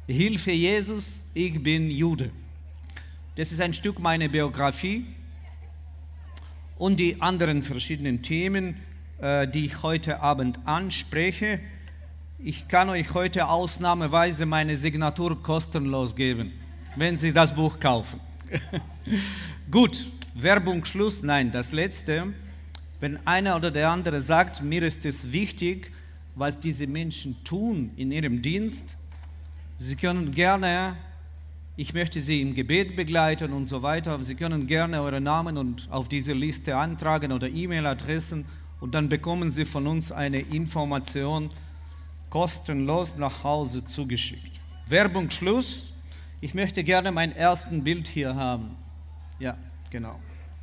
Hilfe Jesus, ich bin Jude. Das ist ein Stück meiner Biografie und die anderen verschiedenen Themen, die ich heute Abend anspreche. Ich kann euch heute ausnahmsweise meine Signatur kostenlos geben, wenn Sie das Buch kaufen. Gut, Werbung, Schluss. Nein, das Letzte. Wenn einer oder der andere sagt, mir ist es wichtig, was diese Menschen tun in ihrem Dienst, Sie können gerne, ich möchte Sie im Gebet begleiten und so weiter, aber Sie können gerne Ihren Namen und auf diese Liste antragen oder E-Mail-Adressen und dann bekommen Sie von uns eine Information kostenlos nach Hause zugeschickt. Werbung, Schluss. Ich möchte gerne mein erstes Bild hier haben. Ja, genau.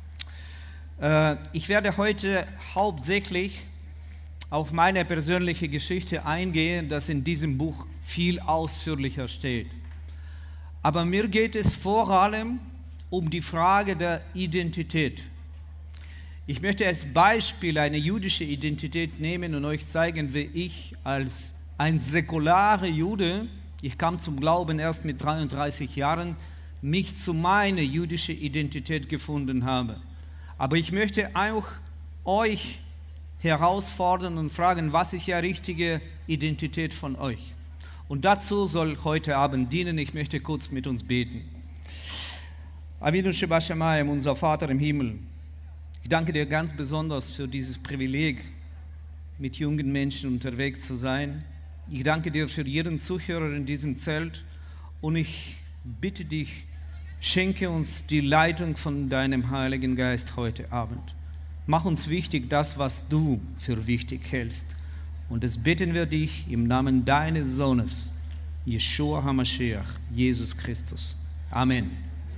Ich werde heute hauptsächlich auf meine persönliche Geschichte eingehen, das in diesem Buch viel ausführlicher steht. Aber mir geht es vor allem um die Frage der Identität. Ich möchte als Beispiel eine jüdische Identität nehmen und euch zeigen, wie ich als ein säkularer Jude, ich kam zum Glauben erst mit 33 Jahren, mich zu meiner jüdischen Identität gefunden habe. Aber ich möchte auch euch herausfordern und fragen, was ist ja richtige Identität von euch? Und dazu soll heute Abend dienen. Ich möchte kurz mit uns beten. Avinu Shebashamayim, unser Vater im Himmel, ich danke dir ganz besonders für dieses Privileg, mit jungen Menschen unterwegs zu sein. Ich danke dir für jeden Zuhörer in diesem Zelt und ich bitte dich, schenke uns die Leitung von deinem Heiligen Geist heute Abend. Mach uns wichtig das, was du für wichtig hältst. Und das bitten wir dich im Namen deines Sohnes, Yeshua HaMashiach, Jesus Christus. Amen.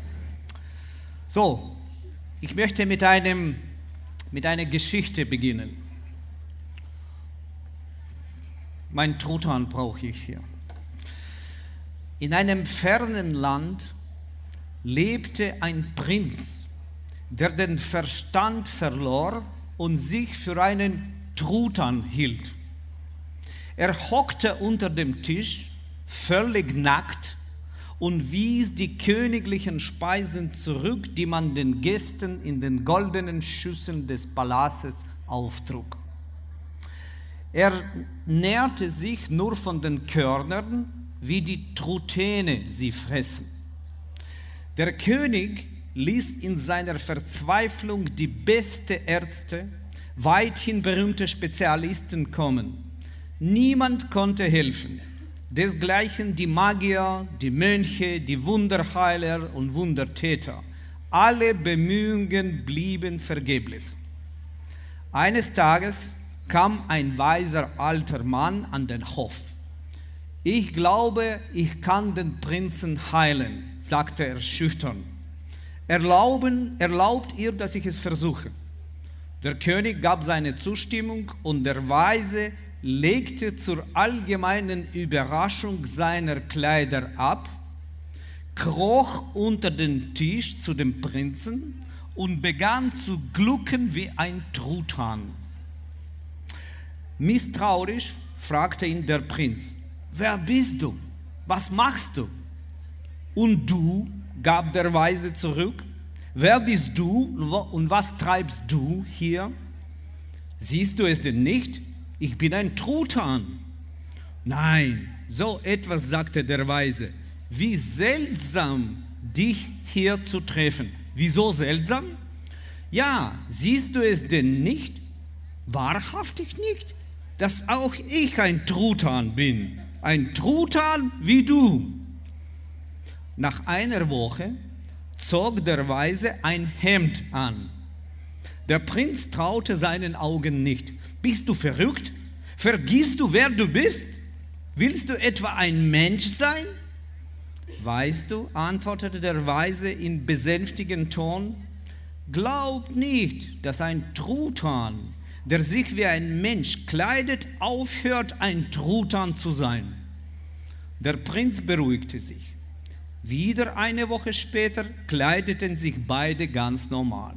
So, ich möchte mit einer Geschichte beginnen. Mein Truthahn brauche ich hier. In einem fernen Land lebte ein Prinz, der den Verstand verlor und sich für einen Truthahn hielt. Er hockte unter dem Tisch, völlig nackt, und wies die königlichen Speisen zurück, die man den Gästen in den goldenen Schüsseln des Palastes auftrug. Er nährte sich nur von den Körnern, wie die Truthähne sie fressen. Der König ließ in seiner Verzweiflung die besten Ärzte, weithin berühmte Spezialisten kommen. Niemand konnte helfen. Desgleichen die Magier, die Mönche, die Wunderheiler und Wundertäter. Alle Bemühungen blieben vergeblich. Eines Tages kam ein weiser alter Mann an den Hof. Ich glaube, ich kann den Prinzen heilen, sagte er schüchtern. Erlaubt ihr, dass ich es versuche? Der König gab seine Zustimmung und der Weise legte zur allgemeinen Überraschung seiner Kleider ab, kroch unter den Tisch zu dem Prinzen und begann zu glucken wie ein Truthahn. Misstrauisch fragte ihn der Prinz: Wer bist du? Was machst du? Und du, gab der Weise zurück, wer bist du und was treibst du hier? Siehst du es denn nicht? Ich bin ein Truthahn. Nein, so etwas, sagte der Weise. Wie seltsam, dich hier zu treffen. Wieso seltsam? Ja, siehst du es denn nicht? Wahrhaftig nicht, dass auch ich ein Truthahn bin. Ein Truthahn wie du. Nach einer Woche zog der Weise ein Hemd an. Der Prinz traute seinen Augen nicht. Bist du verrückt? Vergisst du, wer du bist? Willst du etwa ein Mensch sein? Weißt du, antwortete der Weise in besänftigem Ton, glaubt nicht, dass ein Truthahn, der sich wie ein Mensch kleidet, aufhört, ein Truthahn zu sein. Der Prinz beruhigte sich. Wieder eine Woche später kleideten sich beide ganz normal.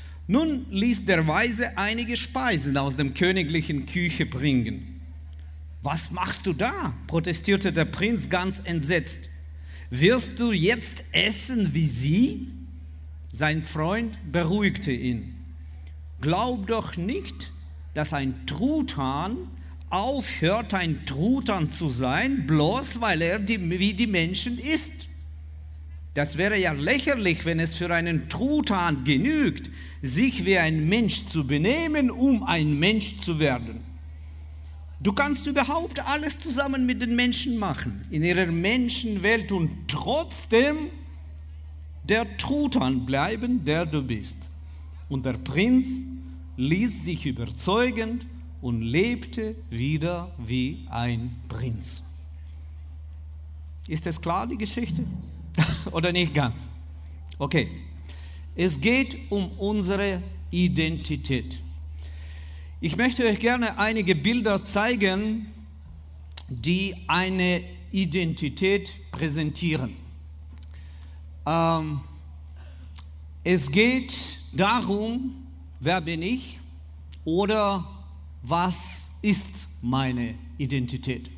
Nun ließ der Weise einige Speisen aus der königlichen Küche bringen. Was machst du da? Protestierte der Prinz ganz entsetzt. Wirst du jetzt essen wie sie? Sein Freund beruhigte ihn. Glaub doch nicht, dass ein Truthahn aufhört, ein Truthahn zu sein, bloß weil er wie die Menschen ist. Das wäre ja lächerlich, wenn es für einen Truthahn genügt, sich wie ein Mensch zu benehmen, um ein Mensch zu werden. Du kannst überhaupt alles zusammen mit den Menschen machen, in ihrer Menschenwelt und trotzdem der Truthahn bleiben, der du bist. Und der Prinz ließ sich überzeugen und lebte wieder wie ein Prinz. Ist das klar, die Geschichte? Oder nicht ganz? Okay. Es geht um unsere Identität. Ich möchte euch gerne einige Bilder zeigen, die eine Identität präsentieren. Es geht darum, wer bin ich oder was ist meine Identität?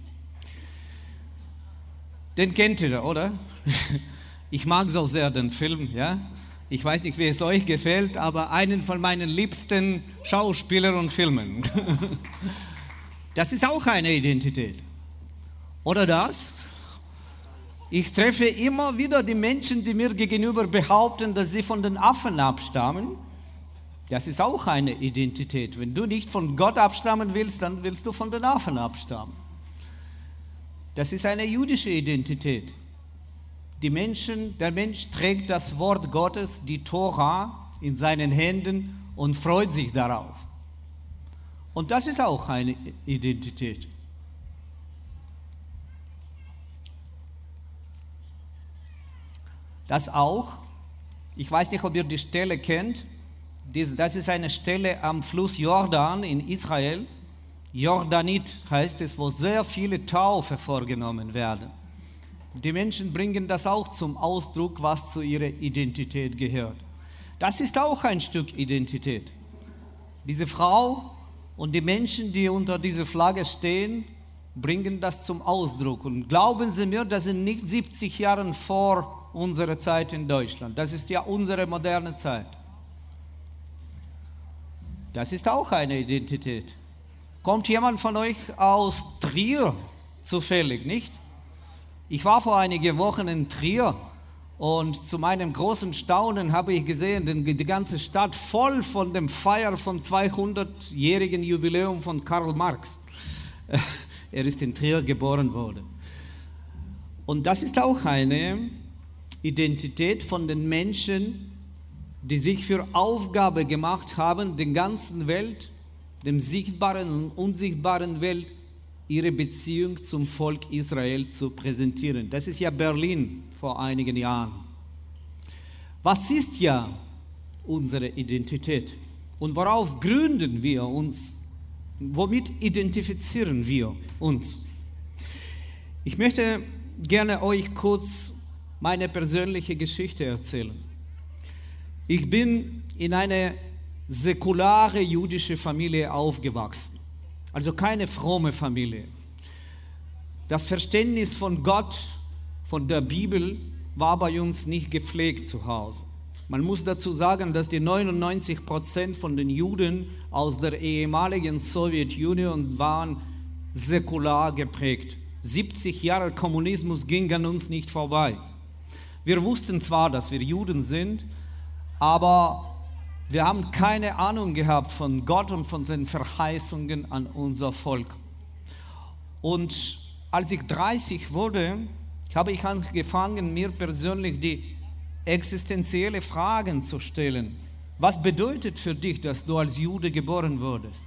Den kennt ihr, oder? Ich mag so sehr den Film, ja? Ich weiß nicht, wie es euch gefällt, aber einen von meinen liebsten Schauspielern und Filmen. Das ist auch eine Identität. Oder das? Ich treffe immer wieder die Menschen, die mir gegenüber behaupten, dass sie von den Affen abstammen. Das ist auch eine Identität. Wenn du nicht von Gott abstammen willst, dann willst du von den Affen abstammen. Das ist eine jüdische Identität. Der Mensch trägt das Wort Gottes, die Tora, in seinen Händen und freut sich darauf. Und das ist auch eine Identität. Das auch, ich weiß nicht, ob ihr die Stelle kennt, das ist eine Stelle am Fluss Jordan in Israel. Jordanit heißt es, wo sehr viele Taufe vorgenommen werden. Die Menschen bringen das auch zum Ausdruck, was zu ihrer Identität gehört. Das ist auch ein Stück Identität. Diese Frau und die Menschen, die unter dieser Flagge stehen, bringen das zum Ausdruck. Und glauben Sie mir, das sind nicht 70 Jahre vor unserer Zeit in Deutschland. Das ist ja unsere moderne Zeit. Das ist auch eine Identität. Kommt jemand von euch aus Trier zufällig, nicht? Ich war vor einigen Wochen in Trier und zu meinem großen Staunen habe ich gesehen, die ganze Stadt voll von dem Feier vom 200-jährigen Jubiläum von Karl Marx. Er ist in Trier geboren worden. Und das ist auch eine Identität von den Menschen, die sich für Aufgabe gemacht haben, der ganzen Welt, dem sichtbaren und unsichtbaren Welt, ihre Beziehung zum Volk Israel zu präsentieren. Das ist ja Berlin vor einigen Jahren. Was ist ja unsere Identität? Und worauf gründen wir uns? Womit identifizieren wir uns? Ich möchte gerne euch kurz meine persönliche Geschichte erzählen. Ich bin in eine säkulare jüdische Familie aufgewachsen. Also keine fromme Familie. Das Verständnis von Gott, von der Bibel, war bei uns nicht gepflegt zu Hause. Man muss dazu sagen, dass die 99% von den Juden aus der ehemaligen Sowjetunion waren säkular geprägt. 70 Jahre Kommunismus ging an uns nicht vorbei. Wir wussten zwar, dass wir Juden sind, aber wir haben keine Ahnung gehabt von Gott und von den Verheißungen an unser Volk. Und als ich 30 wurde, habe ich angefangen, mir persönlich die existenzielle Fragen zu stellen. Was bedeutet für dich, dass du als Jude geboren wurdest?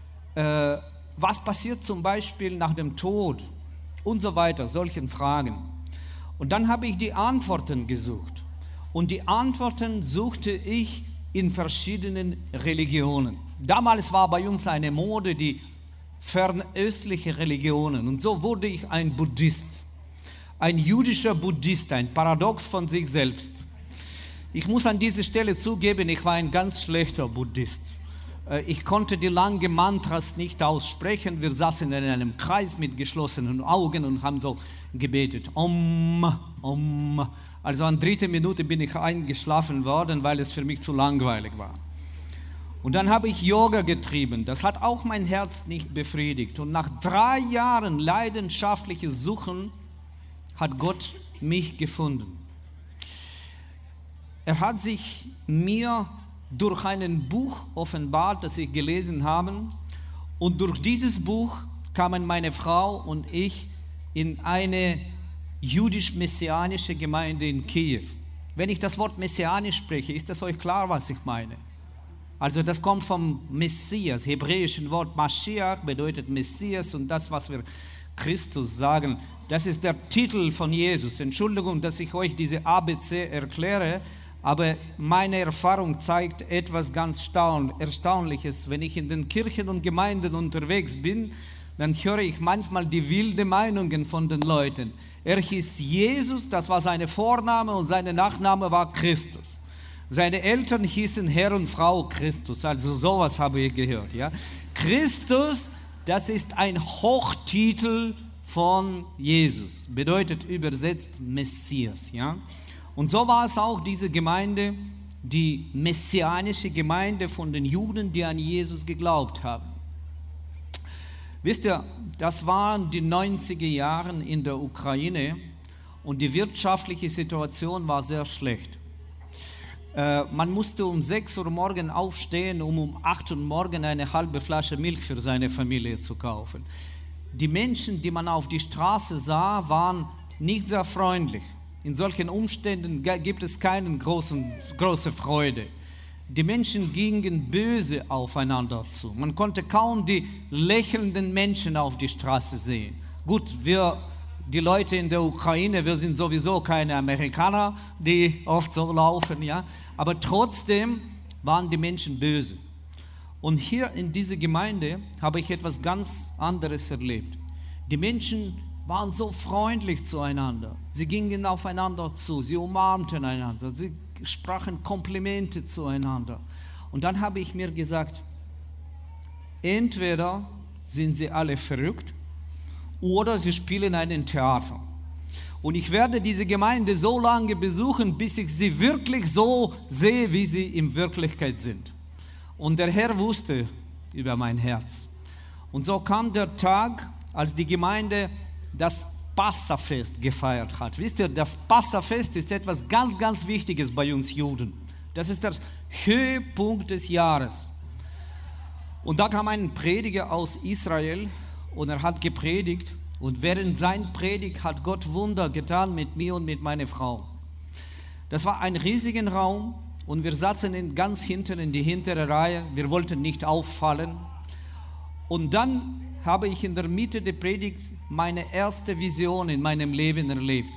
Was passiert zum Beispiel nach dem Tod? Und so weiter, solchen Fragen. Und dann habe ich die Antworten gesucht. Und die Antworten suchte ich in verschiedenen Religionen. Damals war bei uns eine Mode, die fernöstliche Religionen. Und so wurde ich ein Buddhist. Ein jüdischer Buddhist, ein Paradox von sich selbst. Ich muss an dieser Stelle zugeben, ich war ein ganz schlechter Buddhist. Ich konnte die langen Mantras nicht aussprechen. Wir saßen in einem Kreis mit geschlossenen Augen und haben so gebetet. Om, om. Also an 3. Minute bin ich eingeschlafen worden, weil es für mich zu langweilig war. Und dann habe ich Yoga getrieben. Das hat auch mein Herz nicht befriedigt. Und nach 3 Jahren leidenschaftliches Suchen hat Gott mich gefunden. Er hat sich mir durch ein Buch offenbart, das ich gelesen habe. Und durch dieses Buch kamen meine Frau und ich in eine jüdisch-messianische Gemeinde in Kiew. Wenn ich das Wort messianisch spreche, ist das euch klar, was ich meine? Also das kommt vom Messias, hebräischen Wort Mashiach bedeutet Messias und das, was wir Christus sagen, das ist der Titel von Jesus. Entschuldigung, dass ich euch diese ABC erkläre, aber meine Erfahrung zeigt etwas ganz Erstaunliches. Wenn ich in den Kirchen und Gemeinden unterwegs bin, dann höre ich manchmal die wilden Meinungen von den Leuten. Er hieß Jesus, das war seine Vorname und seine Nachname war Christus. Seine Eltern hießen Herr und Frau Christus, also sowas habe ich gehört. Ja? Christus, das ist ein Hochtitel von Jesus, bedeutet übersetzt Messias. Ja? Und so war es auch diese Gemeinde, die messianische Gemeinde von den Juden, die an Jesus geglaubt haben. Wisst ihr, das waren die 90er Jahre in der Ukraine und die wirtschaftliche Situation war sehr schlecht. Man musste um 6 Uhr morgens aufstehen, um 8 Uhr morgens eine halbe Flasche Milch für seine Familie zu kaufen. Die Menschen, die man auf die Straße sah, waren nicht sehr freundlich. In solchen Umständen gibt es keine große Freude. Die Menschen gingen böse aufeinander zu. Man konnte kaum die lächelnden Menschen auf die Straße sehen. Gut, die Leute in der Ukraine, wir sind sowieso keine Amerikaner, die oft so laufen, ja. Aber trotzdem waren die Menschen böse. Und hier in dieser Gemeinde habe ich etwas ganz anderes erlebt. Die Menschen waren so freundlich zueinander. Sie gingen aufeinander zu, sie umarmten einander, sie sprachen Komplimente zueinander. Und dann habe ich mir gesagt, entweder sind sie alle verrückt oder sie spielen ein Theater. Und ich werde diese Gemeinde so lange besuchen, bis ich sie wirklich so sehe, wie sie in Wirklichkeit sind. Und der Herr wusste über mein Herz. Und so kam der Tag, als die Gemeinde das Passafest gefeiert hat. Wisst ihr, das Passafest ist etwas ganz, ganz Wichtiges bei uns Juden. Das ist der Höhepunkt des Jahres. Und da kam ein Prediger aus Israel und er hat gepredigt. Und während seiner Predigt hat Gott Wunder getan mit mir und mit meiner Frau. Das war ein riesiger Raum und wir saßen ganz hinten in die hintere Reihe. Wir wollten nicht auffallen. Und dann habe ich in der Mitte der Predigt meine erste Vision in meinem Leben erlebt.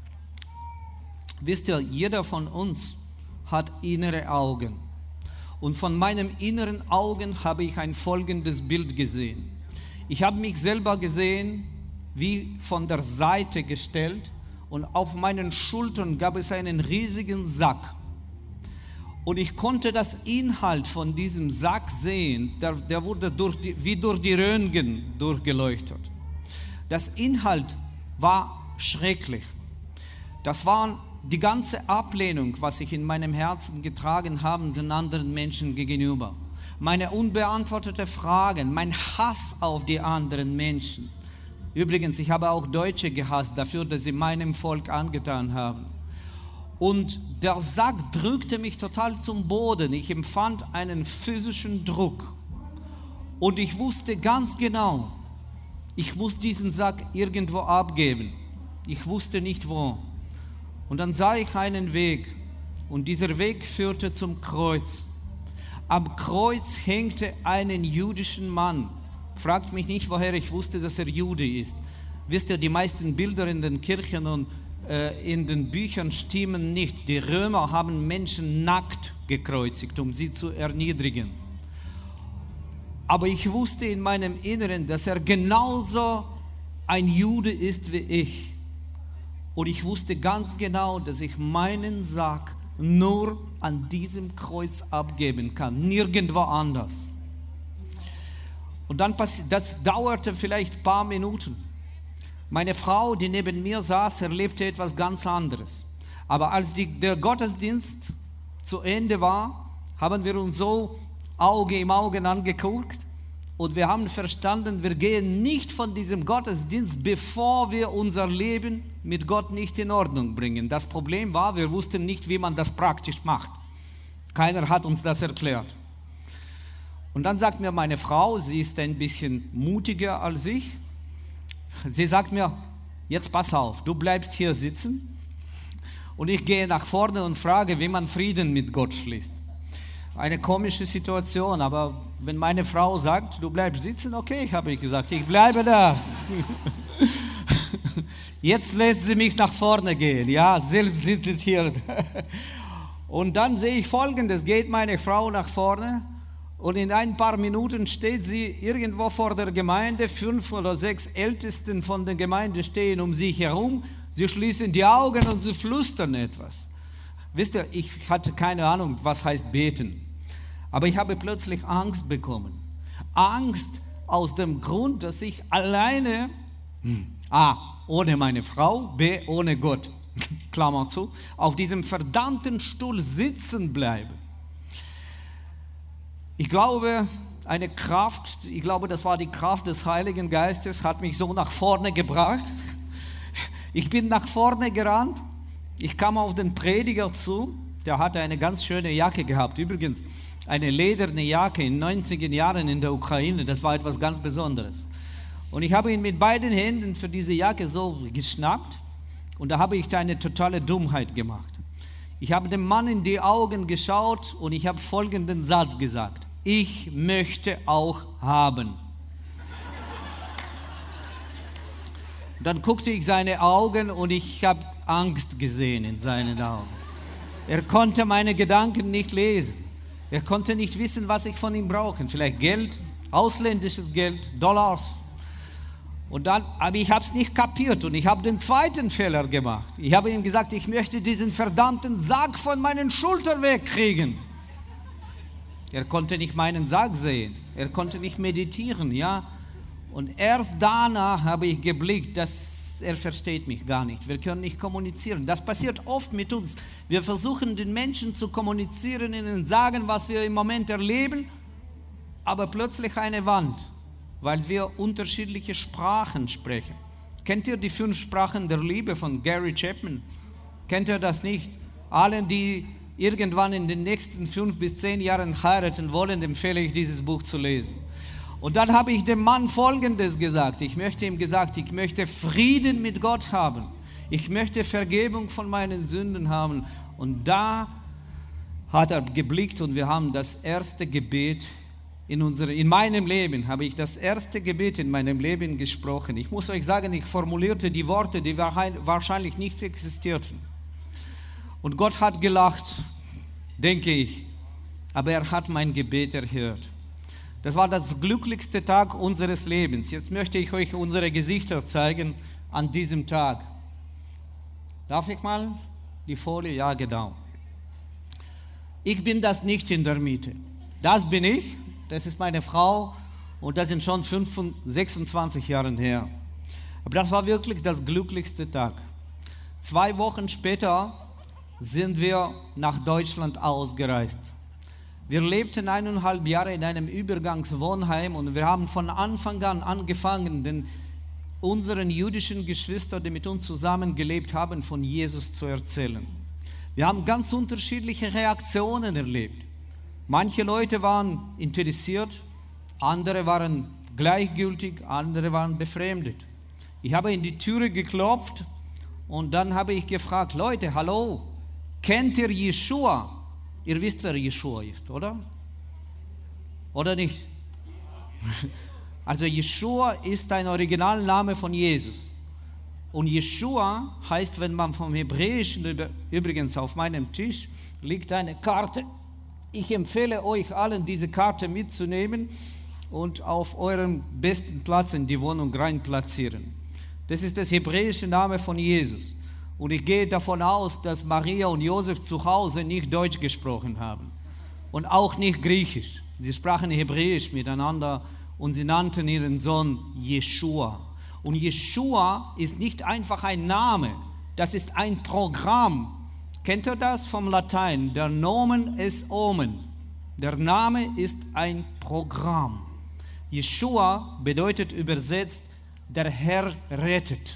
Wisst ihr, jeder von uns hat innere Augen. Und von meinen inneren Augen habe ich ein folgendes Bild gesehen. Ich habe mich selber gesehen, wie von der Seite gestellt und auf meinen Schultern gab es einen riesigen Sack. Und ich konnte das Inhalt von diesem Sack sehen, der wurde wie durch die Röntgen durchgeleuchtet. Das Inhalt war schrecklich. Das war die ganze Ablehnung, was ich in meinem Herzen getragen habe, den anderen Menschen gegenüber. Meine unbeantworteten Fragen, mein Hass auf die anderen Menschen. Übrigens, ich habe auch Deutsche gehasst dafür, dass sie meinem Volk angetan haben. Und der Sack drückte mich total zum Boden. Ich empfand einen physischen Druck. Und ich wusste ganz genau, ich muss diesen Sack irgendwo abgeben. Ich wusste nicht wo. Und dann sah ich einen Weg. Und dieser Weg führte zum Kreuz. Am Kreuz hängte ein jüdischer Mann. Fragt mich nicht, woher ich wusste, dass er Jude ist. Wisst ihr, die meisten Bilder in den Kirchen und in den Büchern stimmen nicht. Die Römer haben Menschen nackt gekreuzigt, um sie zu erniedrigen. Aber ich wusste in meinem Inneren, dass er genauso ein Jude ist wie ich. Und ich wusste ganz genau, dass ich meinen Sack nur an diesem Kreuz abgeben kann, nirgendwo anders. Und dann das dauerte vielleicht ein paar Minuten. Meine Frau, die neben mir saß, erlebte etwas ganz anderes. Aber als der Gottesdienst zu Ende war, haben wir uns so Auge im Auge angeguckt und wir haben verstanden, wir gehen nicht von diesem Gottesdienst, bevor wir unser Leben mit Gott nicht in Ordnung bringen. Das Problem war, wir wussten nicht, wie man das praktisch macht. Keiner hat uns das erklärt. Und dann sagt mir meine Frau, sie ist ein bisschen mutiger als ich, sie sagt mir, jetzt pass auf, du bleibst hier sitzen und ich gehe nach vorne und frage, wie man Frieden mit Gott schließt. Eine komische Situation, aber wenn meine Frau sagt, du bleibst sitzen, okay, habe ich gesagt, ich bleibe da. Jetzt lässt sie mich nach vorne gehen, ja, selbst sitzt hier. Und dann sehe ich Folgendes, geht meine Frau nach vorne und in ein paar Minuten steht sie irgendwo vor der Gemeinde, 5 oder 6 Ältesten von der Gemeinde stehen um sie herum, sie schließen die Augen und sie flüstern etwas. Wisst ihr, ich hatte keine Ahnung, was heißt beten. Aber ich habe plötzlich Angst bekommen. Angst aus dem Grund, dass ich alleine, A, ohne meine Frau, B, ohne Gott, Klammer zu, auf diesem verdammten Stuhl sitzen bleibe. Ich glaube, das war die Kraft des Heiligen Geistes, hat mich so nach vorne gebracht. Ich bin nach vorne gerannt, ich kam auf den Prediger zu, der hatte eine ganz schöne Jacke gehabt. Übrigens, eine lederne Jacke in 90er Jahren in der Ukraine, das war etwas ganz Besonderes. Und ich habe ihn mit beiden Händen für diese Jacke so geschnappt und da habe ich eine totale Dummheit gemacht. Ich habe dem Mann in die Augen geschaut und ich habe folgenden Satz gesagt: Ich möchte auch haben. Dann guckte ich seine Augen und ich habe Angst gesehen in seinen Augen. Er konnte meine Gedanken nicht lesen. Er konnte nicht wissen, was ich von ihm brauche. Vielleicht Geld, ausländisches Geld, Dollars. Aber ich habe es nicht kapiert und ich habe den zweiten Fehler gemacht. Ich habe ihm gesagt, ich möchte diesen verdammten Sack von meinen Schultern wegkriegen. Er konnte nicht meinen Sack sehen. Er konnte nicht meditieren, ja. Und erst danach habe ich geblickt, dass er versteht mich gar nicht. Wir können nicht kommunizieren. Das passiert oft mit uns. Wir versuchen, den Menschen zu kommunizieren, ihnen sagen, was wir im Moment erleben, aber plötzlich eine Wand, weil wir unterschiedliche Sprachen sprechen. Kennt ihr die 5 Sprachen der Liebe von Gary Chapman? Kennt ihr das nicht? Allen, die irgendwann in den nächsten 5 bis 10 Jahren heiraten wollen, empfehle ich, dieses Buch zu lesen. Und dann habe ich dem Mann Folgendes gesagt. Ich möchte Frieden mit Gott haben. Ich möchte Vergebung von meinen Sünden haben. Und da hat er geblickt und wir haben das erste Gebet in meinem Leben, habe ich das erste Gebet in meinem Leben gesprochen. Ich muss euch sagen, ich formulierte die Worte, die wahrscheinlich nicht existierten. Und Gott hat gelacht, denke ich. Aber er hat mein Gebet erhört. Das war das glücklichste Tag unseres Lebens. Jetzt möchte ich euch unsere Gesichter zeigen an diesem Tag. Darf ich mal die Folie? Ja, genau. Ich bin das nicht in der Mitte. Das bin ich, das ist meine Frau und das sind schon 26 Jahre her. Aber das war wirklich das glücklichste Tag. 2 Wochen später sind wir nach Deutschland ausgereist. Wir lebten 1,5 Jahre in einem Übergangswohnheim und wir haben von Anfang an angefangen, unseren jüdischen Geschwistern, die mit uns zusammen gelebt haben, von Jesus zu erzählen. Wir haben ganz unterschiedliche Reaktionen erlebt. Manche Leute waren interessiert, andere waren gleichgültig, andere waren befremdet. Ich habe in die Türe geklopft und dann habe ich gefragt, Leute, hallo, kennt ihr Jeschua? Ihr wisst, wer Jeschua ist, oder? Oder nicht? Also Jeschua ist ein Originalname von Jesus. Und Jeschua heißt, wenn man vom Hebräischen, übrigens auf meinem Tisch liegt eine Karte. Ich empfehle euch allen, diese Karte mitzunehmen und auf eurem besten Platz in die Wohnung rein platzieren. Das ist das hebräische Name von Jesus. Und ich gehe davon aus, dass Maria und Josef zu Hause nicht Deutsch gesprochen haben und auch nicht Griechisch. Sie sprachen Hebräisch miteinander und sie nannten ihren Sohn Jeschua. Und Jeschua ist nicht einfach ein Name, das ist ein Programm. Kennt ihr das vom Latein? Der Nomen est Omen. Der Name ist ein Programm. Jeschua bedeutet übersetzt, der Herr rettet.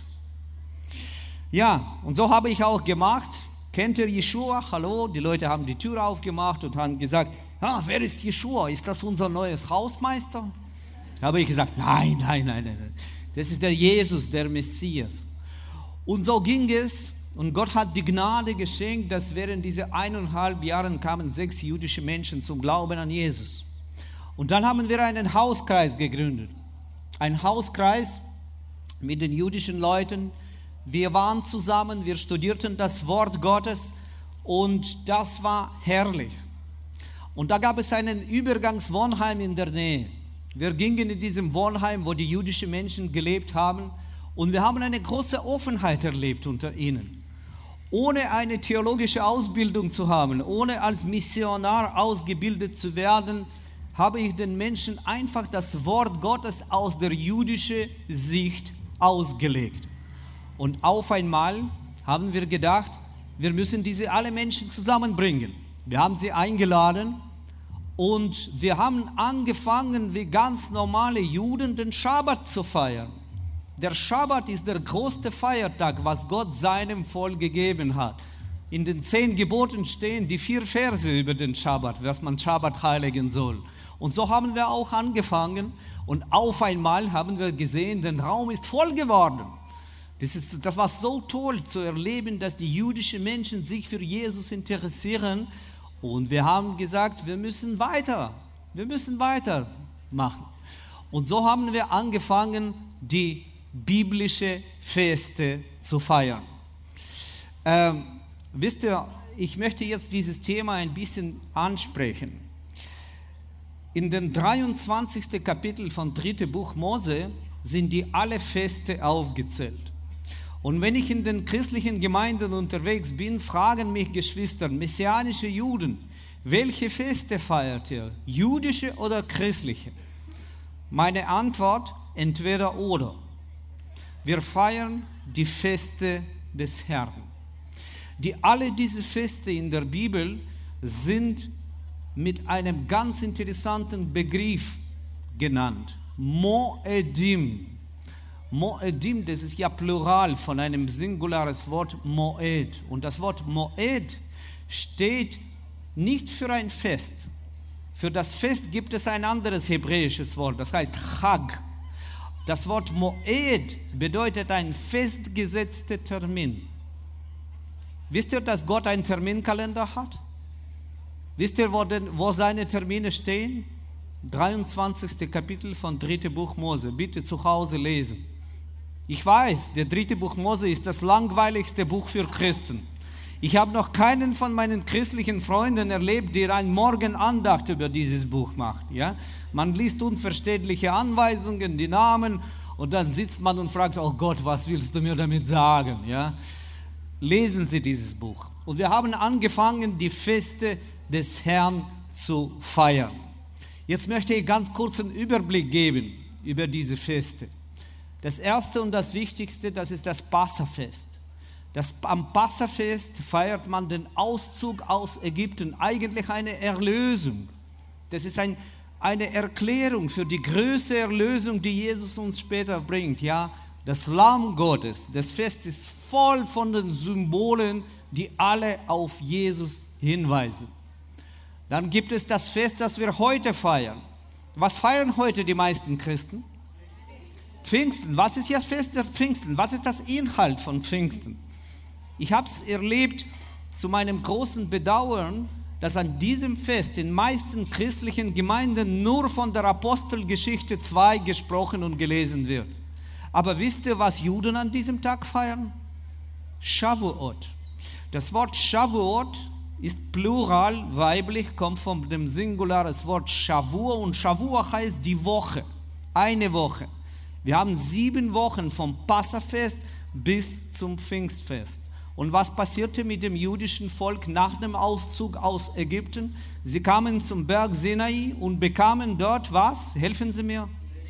Ja, und so habe ich auch gemacht. Kennt ihr Jeschua? Hallo, die Leute haben die Tür aufgemacht und haben gesagt, wer ist Jeschua? Ist das unser neues Hausmeister? Da habe ich gesagt, nein. Das ist der Jesus, der Messias. Und so ging es. Und Gott hat die Gnade geschenkt, dass während dieser 1,5 Jahren kamen 6 jüdische Menschen zum Glauben an Jesus. Und dann haben wir einen Hauskreis gegründet. Ein Hauskreis mit den jüdischen Leuten. Wir waren zusammen, wir studierten das Wort Gottes und das war herrlich. Und da gab es einen Übergangswohnheim in der Nähe. Wir gingen in diesem Wohnheim, wo die jüdischen Menschen gelebt haben, und wir haben eine große Offenheit erlebt unter ihnen. Ohne eine theologische Ausbildung zu haben, ohne als Missionar ausgebildet zu werden, habe ich den Menschen einfach das Wort Gottes aus der jüdischen Sicht ausgelegt. Und auf einmal haben wir gedacht, wir müssen diese alle Menschen zusammenbringen. Wir haben sie eingeladen und wir haben angefangen, wie ganz normale Juden den Schabbat zu feiern. Der Schabbat ist der größte Feiertag, was Gott seinem Volk gegeben hat. In den 10 Geboten stehen die 4 Verse über den Schabbat, was man Schabbat heiligen soll. Und so haben wir auch angefangen und auf einmal haben wir gesehen, der Raum ist voll geworden. Das war so toll zu erleben, dass die jüdischen Menschen sich für Jesus interessieren. Und wir haben gesagt, wir müssen weitermachen. Und so haben wir angefangen, die biblische Feste zu feiern. Wisst ihr, ich möchte jetzt dieses Thema ein bisschen ansprechen. In dem 23. Kapitel von 3. Buch Mose sind die alle Feste aufgezählt. Und wenn ich in den christlichen Gemeinden unterwegs bin, fragen mich Geschwister, messianische Juden, welche Feste feiert ihr? Jüdische oder christliche? Meine Antwort, entweder oder. Wir feiern die Feste des Herrn. Alle diese Feste in der Bibel sind mit einem ganz interessanten Begriff genannt. Moedim. Moedim, das ist ja Plural von einem singulares Wort Moed. Und das Wort Moed steht nicht für ein Fest. Für das Fest gibt es ein anderes hebräisches Wort, das heißt Chag. Das Wort Moed bedeutet ein festgesetzter Termin. Wisst ihr, dass Gott einen Terminkalender hat? Wisst ihr, wo seine Termine stehen? 23. Kapitel von 3. Buch Mose. Bitte zu Hause lesen. Ich weiß, der 3. Buch Mose ist das langweiligste Buch für Christen. Ich habe noch keinen von meinen christlichen Freunden erlebt, der eine Morgenandacht über dieses Buch macht. Ja? Man liest unverständliche Anweisungen, die Namen, und dann sitzt man und fragt, oh Gott, was willst du mir damit sagen? Ja? Lesen Sie dieses Buch. Und wir haben angefangen, die Feste des Herrn zu feiern. Jetzt möchte ich ganz kurz einen Überblick geben über diese Feste. Das erste und das wichtigste, das ist das Passafest. Am Passafest feiert man den Auszug aus Ägypten, eigentlich eine Erlösung. Das ist eine Erklärung für die größte Erlösung, die Jesus uns später bringt. Ja, das Lamm Gottes. Das Fest ist voll von den Symbolen, die alle auf Jesus hinweisen. Dann gibt es das Fest, das wir heute feiern. Was feiern heute die meisten Christen? Pfingsten. Was ist das Fest der Pfingsten? Was ist das Inhalt von Pfingsten? Ich habe es erlebt, zu meinem großen Bedauern, dass an diesem Fest in meisten christlichen Gemeinden nur von der Apostelgeschichte 2 gesprochen und gelesen wird. Aber wisst ihr, was Juden an diesem Tag feiern? Shavuot. Das Wort Shavuot ist plural, weiblich, kommt von dem singulares Wort Shavua, und Shavua heißt die Woche, eine Woche. Wir haben 7 Wochen vom Passafest bis zum Pfingstfest. Und was passierte mit dem jüdischen Volk nach dem Auszug aus Ägypten? Sie kamen zum Berg Sinai und bekamen dort was? Helfen Sie mir.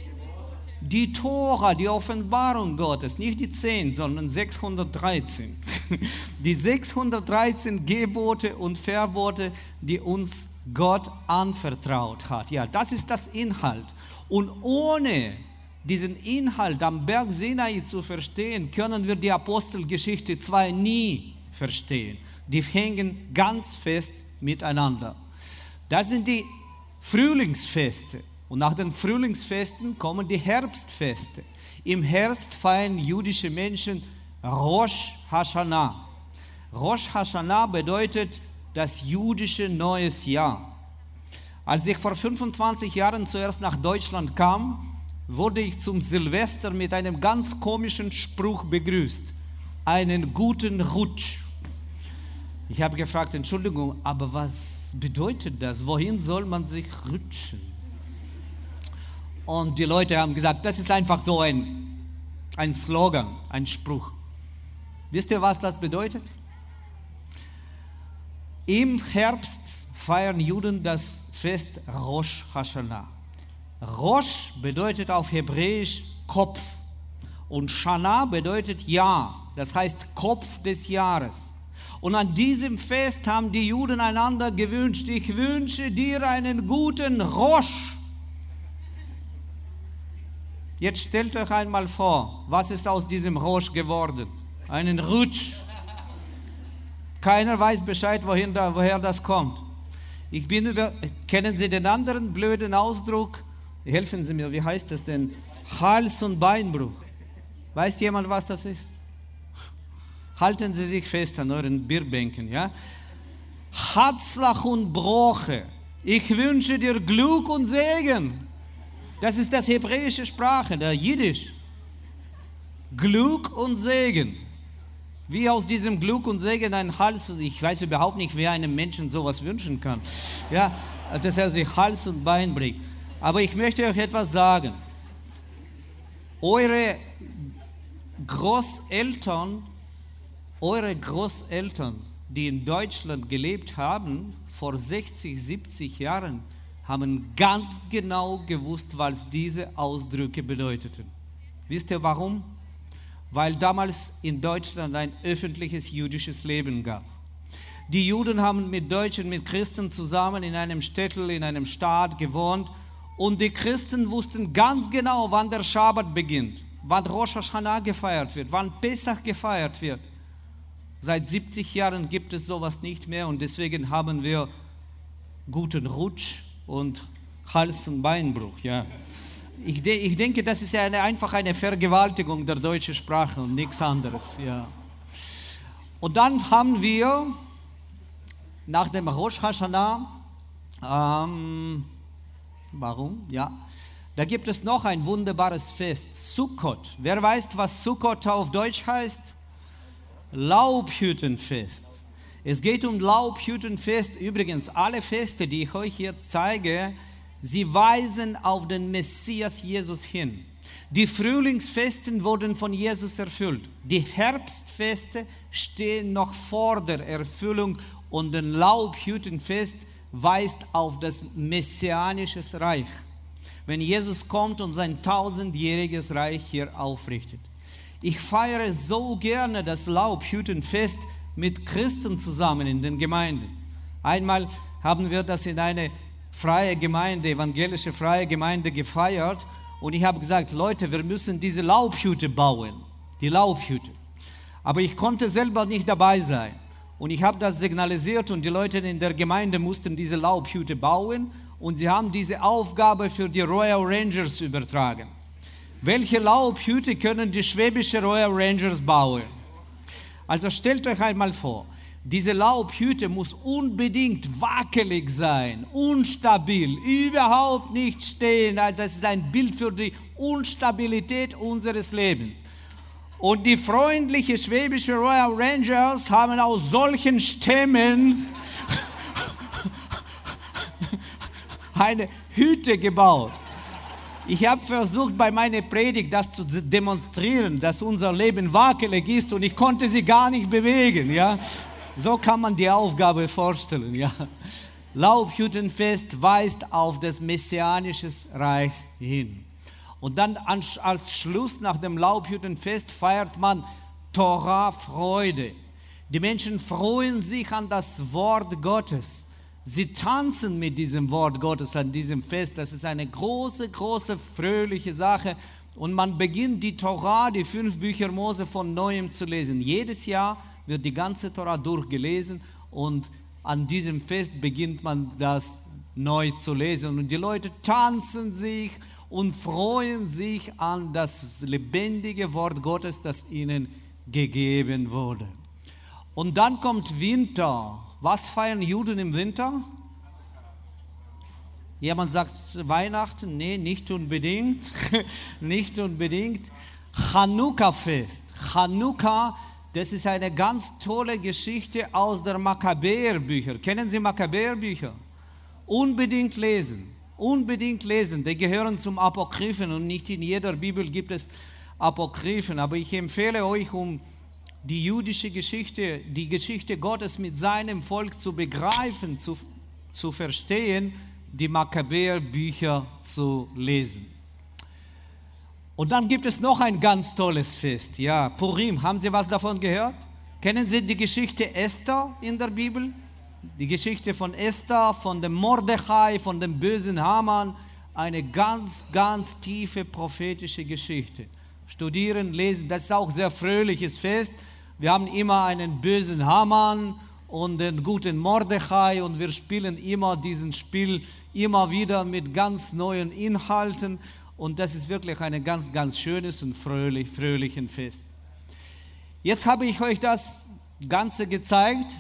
die Tora, die Offenbarung Gottes, nicht die 10, sondern 613. Die 613 Gebote und Verbote, die uns Gott anvertraut hat. Ja, das ist das Inhalt. Und ohne diesen Inhalt am Berg Sinai zu verstehen, können wir die Apostelgeschichte 2 nie verstehen. Die hängen ganz fest miteinander. Das sind die Frühlingsfeste. Und nach den Frühlingsfesten kommen die Herbstfeste. Im Herbst feiern jüdische Menschen Rosh Hashanah. Rosh Hashanah bedeutet das jüdische neues Jahr. Als ich vor 25 Jahren zuerst nach Deutschland kam, wurde ich zum Silvester mit einem ganz komischen Spruch begrüßt. Einen guten Rutsch. Ich habe gefragt, Entschuldigung, aber was bedeutet das? Wohin soll man sich rutschen? Und die Leute haben gesagt, das ist einfach so ein Slogan, ein Spruch. Wisst ihr, was das bedeutet? Im Herbst feiern Juden das Fest Rosh Hashanah. Rosh bedeutet auf Hebräisch Kopf und Shana bedeutet Jahr, das heißt Kopf des Jahres. Und an diesem Fest haben die Juden einander gewünscht, ich wünsche dir einen guten Rosh. Jetzt stellt euch einmal vor, was ist aus diesem Rosh geworden? Einen Rutsch. Keiner weiß Bescheid, woher das kommt. Kennen Sie den anderen blöden Ausdruck? Helfen Sie mir, wie heißt das denn? Hals- und Beinbruch. Weiß jemand, was das ist? Halten Sie sich fest an euren Bierbänken, ja? Hatzlach und Broche. Ich wünsche dir Glück und Segen. Das ist das hebräische Sprache, der Jiddisch. Glück und Segen. Wie aus diesem Glück und Segen ein Hals, ich weiß überhaupt nicht, wer einem Menschen sowas wünschen kann. Ja, dass er sich Hals und Bein bricht. Aber ich möchte euch etwas sagen. Eure Großeltern, die in Deutschland gelebt haben, vor 60, 70 Jahren, haben ganz genau gewusst, was diese Ausdrücke bedeuteten. Wisst ihr warum? Weil damals in Deutschland ein öffentliches jüdisches Leben gab. Die Juden haben mit Deutschen, mit Christen zusammen in einem Städtel, in einem Staat gewohnt und die Christen wussten ganz genau, wann der Schabbat beginnt, wann Rosh Hashanah gefeiert wird, wann Pesach gefeiert wird. Seit 70 Jahren gibt es sowas nicht mehr und deswegen haben wir guten Rutsch und Hals- und Beinbruch. Ja. Ich denke, das ist ja einfach eine Vergewaltigung der deutschen Sprache und nichts anderes. Ja. Und dann haben wir nach dem Rosh Hashanah, da gibt es noch ein wunderbares Fest, Sukkot. Wer weiß, was Sukkot auf Deutsch heißt? Laubhüttenfest. Es geht um Laubhüttenfest. Übrigens, alle Feste, die ich euch hier zeige, sie weisen auf den Messias Jesus hin. Die Frühlingsfesten wurden von Jesus erfüllt. Die Herbstfeste stehen noch vor der Erfüllung und das Laubhüttenfest weist auf das messianische Reich. Wenn Jesus kommt und sein 1000-jähriges Reich hier aufrichtet. Ich feiere so gerne das Laubhüttenfest mit Christen zusammen in den Gemeinden. Einmal haben wir das in eine freie Gemeinde, evangelische freie Gemeinde gefeiert und ich habe gesagt, Leute, wir müssen diese Laubhütte bauen, die Laubhütte. Aber ich konnte selber nicht dabei sein und ich habe das signalisiert und die Leute in der Gemeinde mussten diese Laubhütte bauen und sie haben diese Aufgabe für die Royal Rangers übertragen. Welche Laubhütte können die schwäbische Royal Rangers bauen? Also stellt euch einmal vor, diese Laubhütte muss unbedingt wackelig sein, unstabil, überhaupt nicht stehen. Das ist ein Bild für die Unstabilität unseres Lebens. Und die freundliche schwäbische Royal Rangers haben aus solchen Stämmen eine Hütte gebaut. Ich habe versucht, bei meiner Predigt das zu demonstrieren, dass unser Leben wackelig ist und ich konnte sie gar nicht bewegen. Ja? So kann man die Aufgabe vorstellen. Ja? Laubhüttenfest weist auf das messianische Reich hin. Und dann als Schluss nach dem Laubhüttenfest feiert man Torah-Freude. Die Menschen freuen sich an das Wort Gottes. Sie tanzen mit diesem Wort Gottes an diesem Fest. Das ist eine große, große, fröhliche Sache. Und man beginnt die Torah, die 5 Bücher Mose von Neuem zu lesen. Jedes Jahr wird die ganze Torah durchgelesen und an diesem Fest beginnt man das neu zu lesen. Und die Leute tanzen sich und freuen sich an das lebendige Wort Gottes, das ihnen gegeben wurde. Und dann kommt Winter. Was feiern Juden im Winter? Jemand sagt Weihnachten? Nee, nicht unbedingt. Nicht unbedingt. Chanukka-Fest. Chanukka, das ist eine ganz tolle Geschichte aus der Makkabäerbücher. Kennen Sie Makkabäerbücher? Unbedingt lesen. Unbedingt lesen. Die gehören zum Apokryphen und nicht in jeder Bibel gibt es Apokryphen. Aber ich empfehle euch, um die jüdische Geschichte, die Geschichte Gottes mit seinem Volk zu begreifen, zu verstehen, die Makkabäerbücher zu lesen. Und dann gibt es noch ein ganz tolles Fest, ja, Purim. Haben Sie was davon gehört? Kennen Sie die Geschichte Esther in der Bibel? Die Geschichte von Esther, von dem Mordechai, von dem bösen Haman, eine ganz, ganz tiefe prophetische Geschichte. Studieren, lesen, das ist auch ein sehr fröhliches Fest. Wir haben immer einen bösen Haman und den guten Mordechai und wir spielen immer diesen Spiel immer wieder mit ganz neuen Inhalten und das ist wirklich ein ganz, ganz schönes und fröhliches Fest. Jetzt habe ich euch das Ganze gezeigt.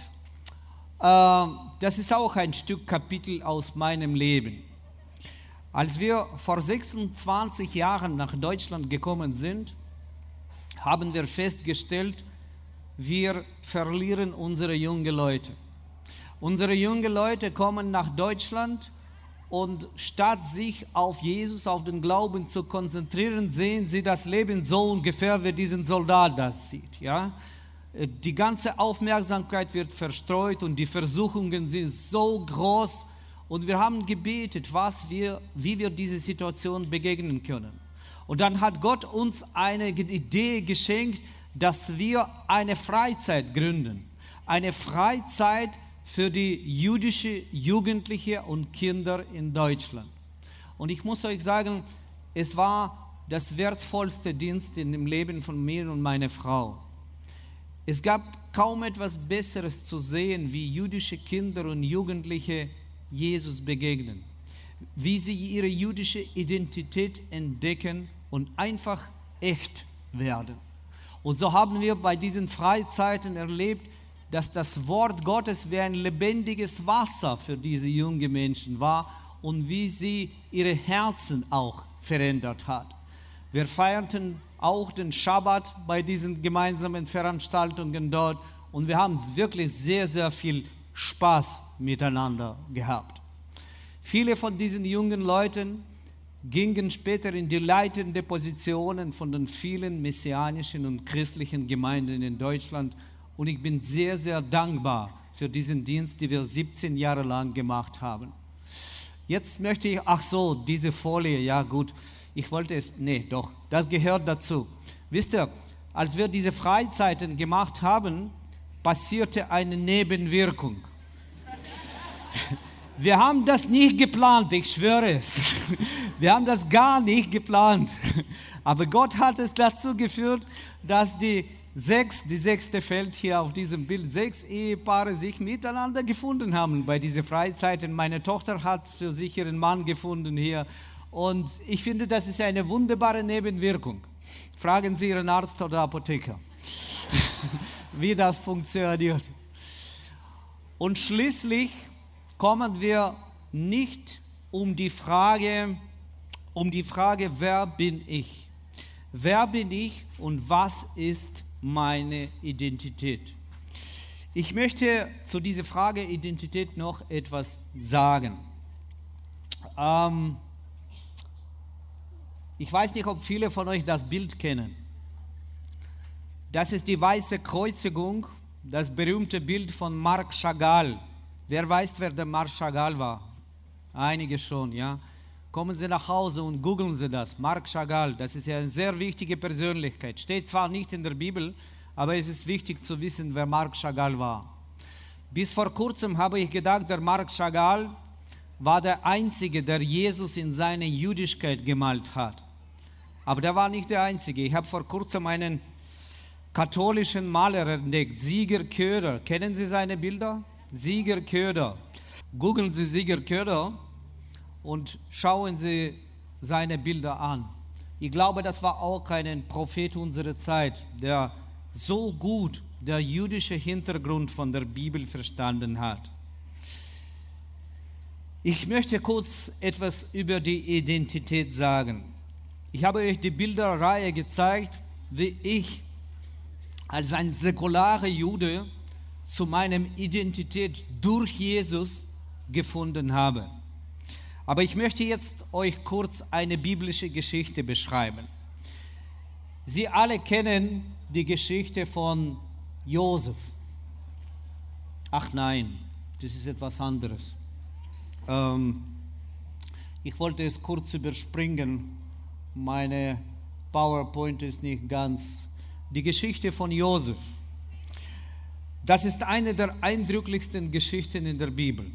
Das ist auch ein Stück Kapitel aus meinem Leben. Als wir vor 26 Jahren nach Deutschland gekommen sind, haben wir festgestellt, wir verlieren unsere jungen Leute. Unsere jungen Leute kommen nach Deutschland und statt sich auf Jesus, auf den Glauben zu konzentrieren, sehen sie das Leben so ungefähr, wie diesen Soldat das sieht. Ja? Die ganze Aufmerksamkeit wird verstreut und die Versuchungen sind so groß. Und wir haben gebetet, wie wir diese Situation begegnen können. Und dann hat Gott uns eine Idee geschenkt, dass wir eine Freizeit gründen. Eine Freizeit für die jüdische Jugendliche und Kinder in Deutschland. Und ich muss euch sagen, es war das wertvollste Dienst in dem Leben von mir und meiner Frau. Es gab kaum etwas Besseres zu sehen, wie jüdische Kinder und Jugendliche Jesus begegnen, wie sie ihre jüdische Identität entdecken und einfach echt werden. Und so haben wir bei diesen Freizeiten erlebt, dass das Wort Gottes wie ein lebendiges Wasser für diese jungen Menschen war und wie sie ihre Herzen auch verändert hat. Wir feierten auch den Schabbat bei diesen gemeinsamen Veranstaltungen dort und wir haben wirklich sehr, sehr viel Spaß miteinander gehabt. Viele von diesen jungen Leuten gingen später in die leitende Positionen von den vielen messianischen und christlichen Gemeinden in Deutschland und ich bin sehr, sehr dankbar für diesen Dienst, den wir 17 Jahre lang gemacht haben. Jetzt möchte ich, diese Folie, ja gut, das gehört dazu. Wisst ihr, als wir diese Freizeiten gemacht haben, passierte eine Nebenwirkung. Wir haben das nicht geplant, ich schwöre es. Wir haben das gar nicht geplant. Aber Gott hat es dazu geführt, dass die sechste Feld hier auf diesem Bild, 6 Ehepaare sich miteinander gefunden haben bei dieser Freizeit. Und meine Tochter hat für sich ihren Mann gefunden hier. Und ich finde, das ist eine wunderbare Nebenwirkung. Fragen Sie Ihren Arzt oder Apotheker, wie das funktioniert. Und schließlich kommen wir nicht um die Frage, wer bin ich? Wer bin ich und was ist meine Identität? Ich möchte zu dieser Frage Identität noch etwas sagen. Ich weiß nicht, ob viele von euch das Bild kennen. Das ist die Weiße Kreuzigung, das berühmte Bild von Marc Chagall. Wer weiß, wer der Marc Chagall war? Einige schon, ja. kommen Sie nach Hause und googeln Sie das. Marc Chagall, das ist ja eine sehr wichtige Persönlichkeit. Steht zwar nicht in der Bibel, aber es ist wichtig zu wissen, wer Marc Chagall war. Bis vor kurzem habe ich gedacht, der Marc Chagall war der Einzige, der Jesus in seine Jüdischkeit gemalt hat. Aber der war nicht der Einzige. Ich habe vor kurzem einen katholischen Maler entdeckt, Sieger Köder. Kennen Sie seine Bilder? Sieger Köder. Googeln Sie Sieger Köder und schauen Sie seine Bilder an. Ich glaube, das war auch ein Prophet unserer Zeit, der so gut der jüdische Hintergrund von der Bibel verstanden hat. Ich möchte kurz etwas über die Identität sagen. Ich habe euch die Bilderreihe gezeigt, wie ich als ein säkularer Jude zu meiner Identität durch Jesus gefunden habe. Aber ich möchte jetzt euch kurz eine biblische Geschichte beschreiben. Sie alle kennen die Geschichte von Josef. Ach nein, das ist etwas anderes. Ich wollte es kurz überspringen. Meine PowerPoint ist nicht ganz. Die Geschichte von Josef. Das ist eine der eindrücklichsten Geschichten in der Bibel.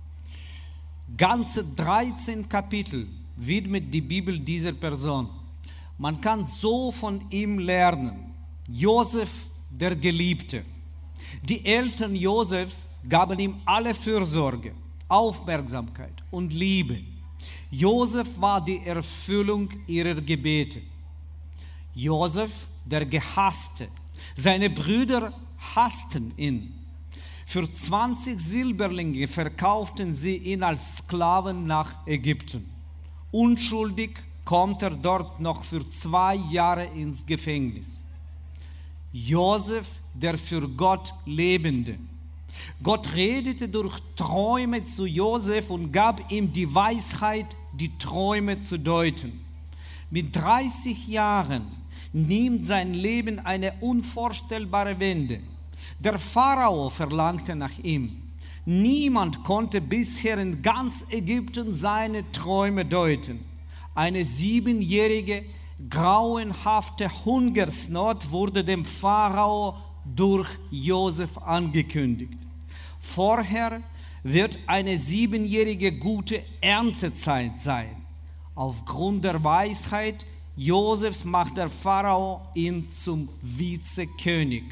Ganze 13 Kapitel widmet die Bibel dieser Person. Man kann so von ihm lernen. Josef, der Geliebte. Die Eltern Josefs gaben ihm alle Fürsorge, Aufmerksamkeit und Liebe. Josef war die Erfüllung ihrer Gebete. Josef, der Gehasste. Seine Brüder hassten ihn. Für 20 Silberlinge verkauften sie ihn als Sklaven nach Ägypten. Unschuldig kommt er dort noch für 2 Jahre ins Gefängnis. Josef, der für Gott Lebende. Gott redete durch Träume zu Josef und gab ihm die Weisheit, die Träume zu deuten. Mit 30 Jahren nimmt sein Leben eine unvorstellbare Wende. Der Pharao verlangte nach ihm. Niemand konnte bisher in ganz Ägypten seine Träume deuten. Eine 7-jährige, grauenhafte Hungersnot wurde dem Pharao durch Josef angekündigt. Vorher wird eine 7-jährige gute Erntezeit sein. Aufgrund der Weisheit Josefs macht der Pharao ihn zum Vizekönig.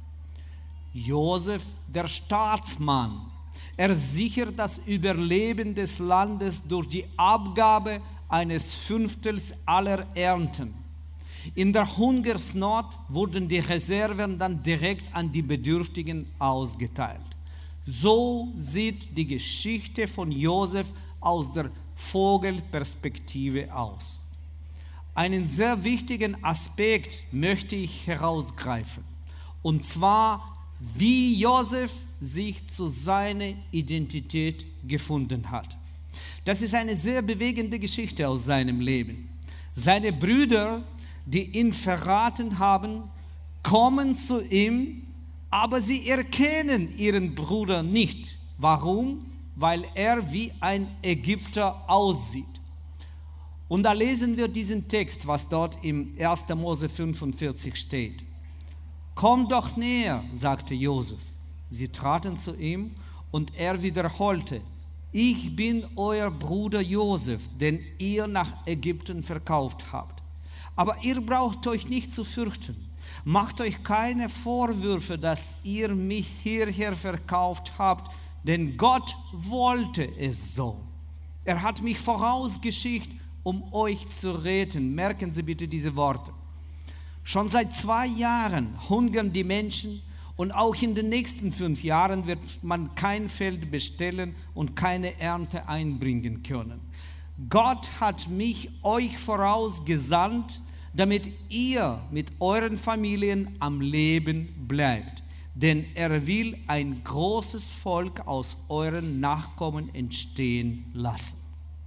Josef, der Staatsmann, er sichert das Überleben des Landes durch die Abgabe eines 5. aller Ernten. In der Hungersnot wurden die Reserven dann direkt an die Bedürftigen ausgeteilt. So sieht die Geschichte von Josef aus der Vogelperspektive aus. Einen sehr wichtigen Aspekt möchte ich herausgreifen, und zwar, wie Josef sich zu seiner Identität gefunden hat. Das ist eine sehr bewegende Geschichte aus seinem Leben. Seine Brüder, die ihn verraten haben, kommen zu ihm, aber sie erkennen ihren Bruder nicht. Warum? Weil er wie ein Ägypter aussieht. Und da lesen wir diesen Text, was dort im 1. Mose 45 steht. Komm doch näher, sagte Josef. Sie traten zu ihm und er wiederholte, ich bin euer Bruder Josef, den ihr nach Ägypten verkauft habt. Aber ihr braucht euch nicht zu fürchten. Macht euch keine Vorwürfe, dass ihr mich hierher verkauft habt, denn Gott wollte es so. Er hat mich vorausgeschickt, um euch zu retten. Merken Sie bitte diese Worte. Schon seit 2 Jahren hungern die Menschen und auch in den nächsten 5 Jahren wird man kein Feld bestellen und keine Ernte einbringen können. Gott hat mich euch vorausgesandt, damit ihr mit euren Familien am Leben bleibt. Denn er will ein großes Volk aus euren Nachkommen entstehen lassen.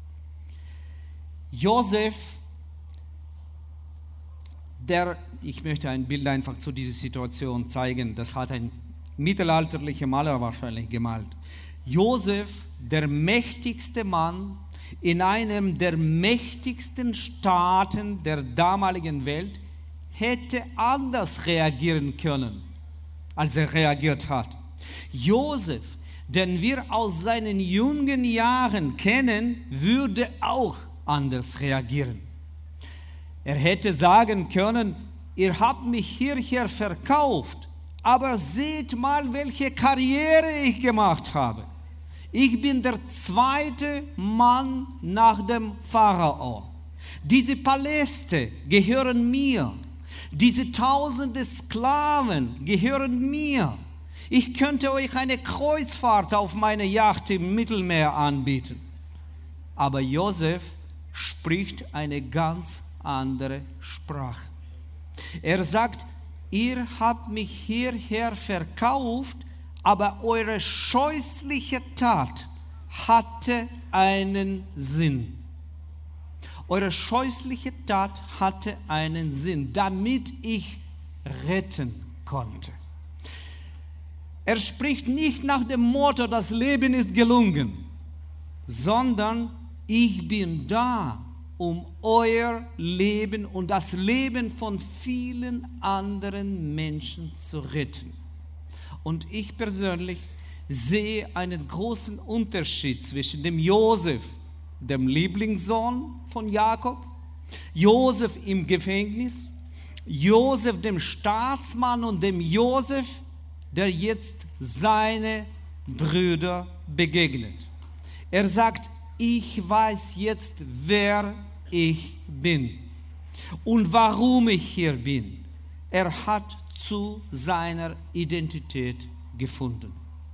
Josef, ich möchte ein Bild einfach zu dieser Situation zeigen, das hat ein mittelalterlicher Maler wahrscheinlich gemalt. Josef, der mächtigste Mann in einem der mächtigsten Staaten der damaligen Welt, hätte anders reagieren können, als er reagiert hat. Josef, den wir aus seinen jungen Jahren kennen, würde auch anders reagieren. Er hätte sagen können, ihr habt mich hierher verkauft, aber seht mal, welche Karriere ich gemacht habe. Ich bin der zweite Mann nach dem Pharao. Diese Paläste gehören mir. Diese tausende Sklaven gehören mir. Ich könnte euch eine Kreuzfahrt auf meine Yacht im Mittelmeer anbieten. Aber Josef spricht eine ganz andere Sprache. Er sagt, ihr habt mich hierher verkauft, aber eure scheußliche Tat hatte einen Sinn. Eure scheußliche Tat hatte einen Sinn, damit ich retten konnte. Er spricht nicht nach dem Motto, das Leben ist gelungen, sondern ich bin da, um euer Leben und das Leben von vielen anderen Menschen zu retten. Und ich persönlich sehe einen großen Unterschied zwischen dem Josef, dem Lieblingssohn von Jakob, Josef im Gefängnis, Josef dem Staatsmann und dem Josef, der jetzt seine Brüder begegnet. Er sagt, ich weiß jetzt, wer ich bin und warum ich hier bin. Er hat zu seiner Identität gefunden.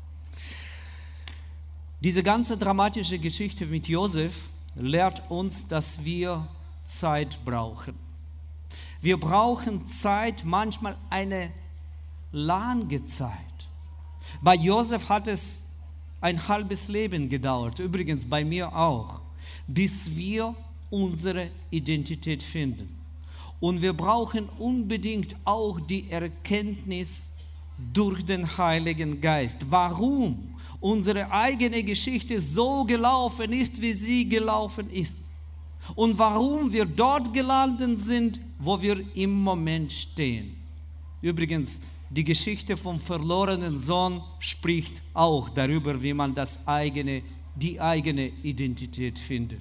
Diese ganze dramatische Geschichte mit Josef lehrt uns, dass wir Zeit brauchen. Wir brauchen Zeit, manchmal eine lange Zeit. Bei Josef hat es ein halbes Leben gedauert, übrigens bei mir auch, bis wir unsere Identität finden. Und wir brauchen unbedingt auch die Erkenntnis durch den Heiligen Geist, warum unsere eigene Geschichte so gelaufen ist, wie sie gelaufen ist. Und warum wir dort gelandet sind, wo wir im Moment stehen. Übrigens, die Geschichte vom verlorenen Sohn spricht auch darüber, wie man die eigene Identität findet.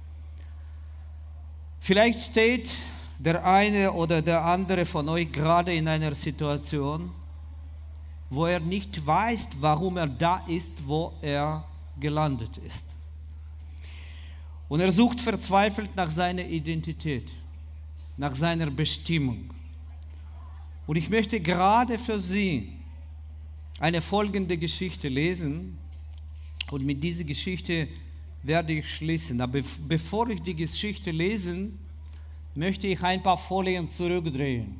Vielleicht steht der eine oder der andere von euch gerade in einer Situation, wo er nicht weiß, warum er da ist, wo er gelandet ist. Und er sucht verzweifelt nach seiner Identität, nach seiner Bestimmung. Und ich möchte gerade für Sie eine folgende Geschichte lesen. Und mit dieser Geschichte werde ich schließen. Aber bevor ich die Geschichte lese, möchte ich ein paar Folien zurückdrehen.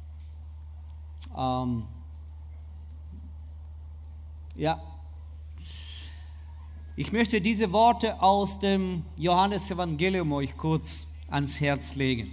Ich möchte diese Worte aus dem Johannesevangelium euch kurz ans Herz legen.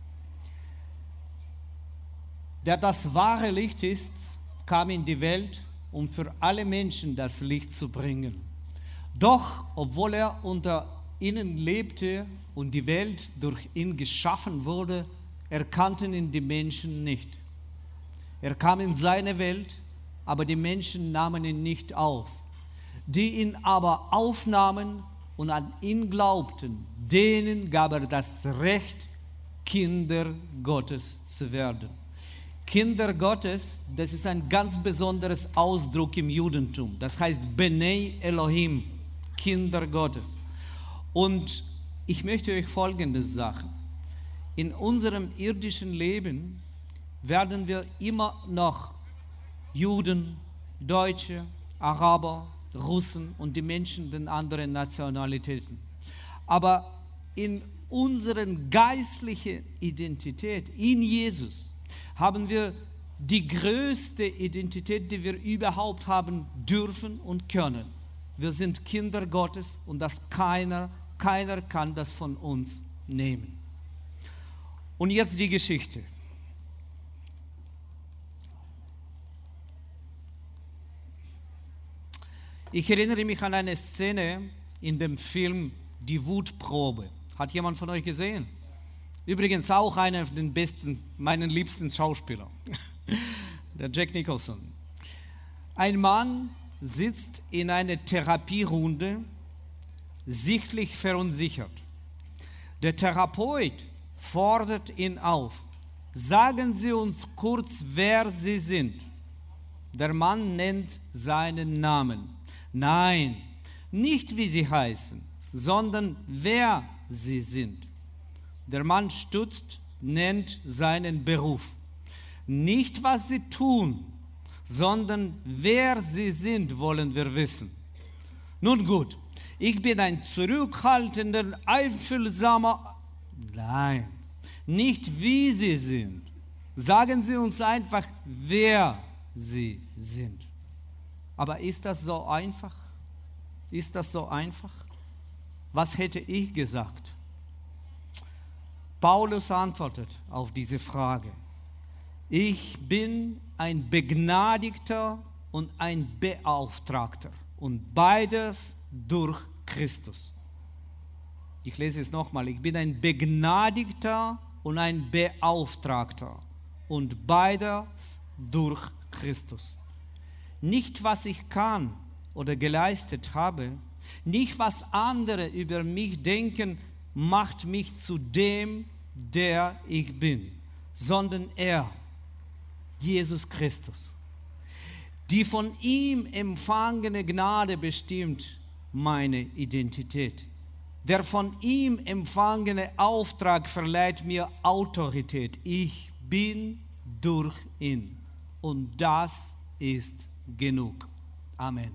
Der das wahre Licht ist, kam in die Welt, um für alle Menschen das Licht zu bringen. Doch, obwohl er unter ihnen lebte und die Welt durch ihn geschaffen wurde, erkannten ihn die Menschen nicht. Er kam in seine Welt, aber die Menschen nahmen ihn nicht auf. Die ihn aber aufnahmen und an ihn glaubten, denen gab er das Recht, Kinder Gottes zu werden. Kinder Gottes, das ist ein ganz besonderes Ausdruck im Judentum. Das heißt Bnei Elohim, Kinder Gottes. Und ich möchte euch Folgendes sagen. In unserem irdischen Leben werden wir immer noch Juden, Deutsche, Araber, Russen und die Menschen den anderen Nationalitäten. Aber in unserer geistlichen Identität, in Jesus, haben wir die größte Identität, die wir überhaupt haben dürfen und können. Wir sind Kinder Gottes und keiner kann das von uns nehmen. Und jetzt die Geschichte. Ich erinnere mich an eine Szene in dem Film Die Wutprobe. Hat jemand von euch gesehen? Übrigens auch einer der besten, meinen liebsten Schauspieler, der Jack Nicholson. Ein Mann sitzt in einer Therapierunde, sichtlich verunsichert. Der Therapeut fordert ihn auf. Sagen Sie uns kurz, wer Sie sind. Der Mann nennt seinen Namen. Nein, nicht wie Sie heißen, sondern wer Sie sind. Der Mann stutzt, nennt seinen Beruf. Nicht, was Sie tun, sondern wer Sie sind, wollen wir wissen. Nun gut, ich bin ein zurückhaltender, einfühlsamer. Nein, nicht wie Sie sind. Sagen Sie uns einfach, wer Sie sind. Aber ist das so einfach? Ist das so einfach? Was hätte ich gesagt? Paulus antwortet auf diese Frage. Ich bin ein Begnadigter und ein Beauftragter und beides durch Christus. Ich lese es nochmal. Ich bin ein Begnadigter und ein Beauftragter und beides durch Christus. Nicht, was ich kann oder geleistet habe, nicht, was andere über mich denken, macht mich zu dem, der ich bin, sondern er, Jesus Christus. Die von ihm empfangene Gnade bestimmt meine Identität. Der von ihm empfangene Auftrag verleiht mir Autorität. Ich bin durch ihn. Und das ist genug. Amen.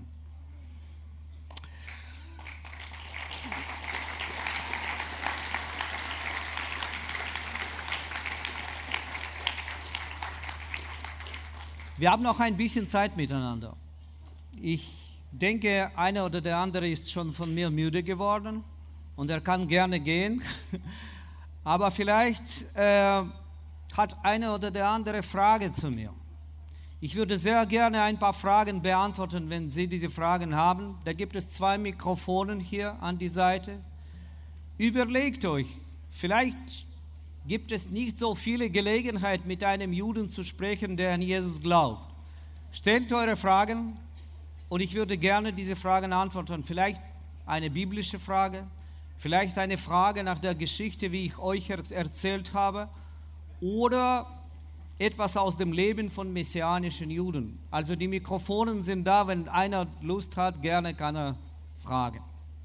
Wir haben noch ein bisschen Zeit miteinander. Ich denke, einer oder der andere ist schon von mir müde geworden und er kann gerne gehen. Aber vielleicht hat einer oder der andere Frage zu mir. Ich würde sehr gerne ein paar Fragen beantworten, wenn Sie diese Fragen haben. Da gibt es 2 Mikrofone hier an die Seite. Überlegt euch, vielleicht gibt es nicht so viele Gelegenheiten, mit einem Juden zu sprechen, der an Jesus glaubt. Stellt eure Fragen und ich würde gerne diese Fragen antworten. Vielleicht eine biblische Frage, vielleicht eine Frage nach der Geschichte, wie ich euch erzählt habe, oder etwas aus dem Leben von messianischen Juden. Also die Mikrofone sind da, wenn einer Lust hat, gerne kann er fragen.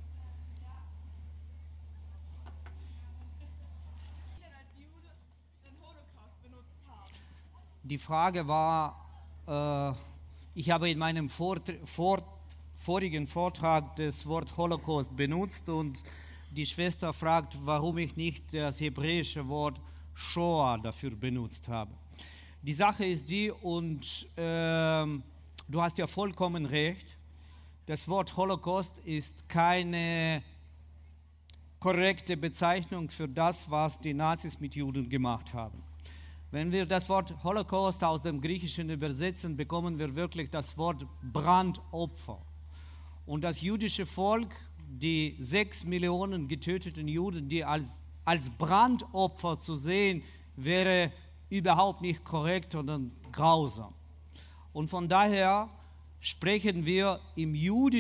Die Frage war, ich habe in meinem vorigen Vortrag das Wort Holocaust benutzt und die Schwester fragt, warum ich nicht das hebräische Wort Shoah dafür benutzt habe. Die Sache ist die, und du hast ja vollkommen recht, das Wort Holocaust ist keine korrekte Bezeichnung für das, was die Nazis mit Juden gemacht haben. Wenn wir das Wort Holocaust aus dem Griechischen übersetzen, bekommen wir wirklich das Wort Brandopfer. Und das jüdische Volk, die 6 Millionen getöteten Juden, die als Brandopfer zu sehen, wäre überhaupt nicht korrekt oder grausam. Und von daher sprechen wir im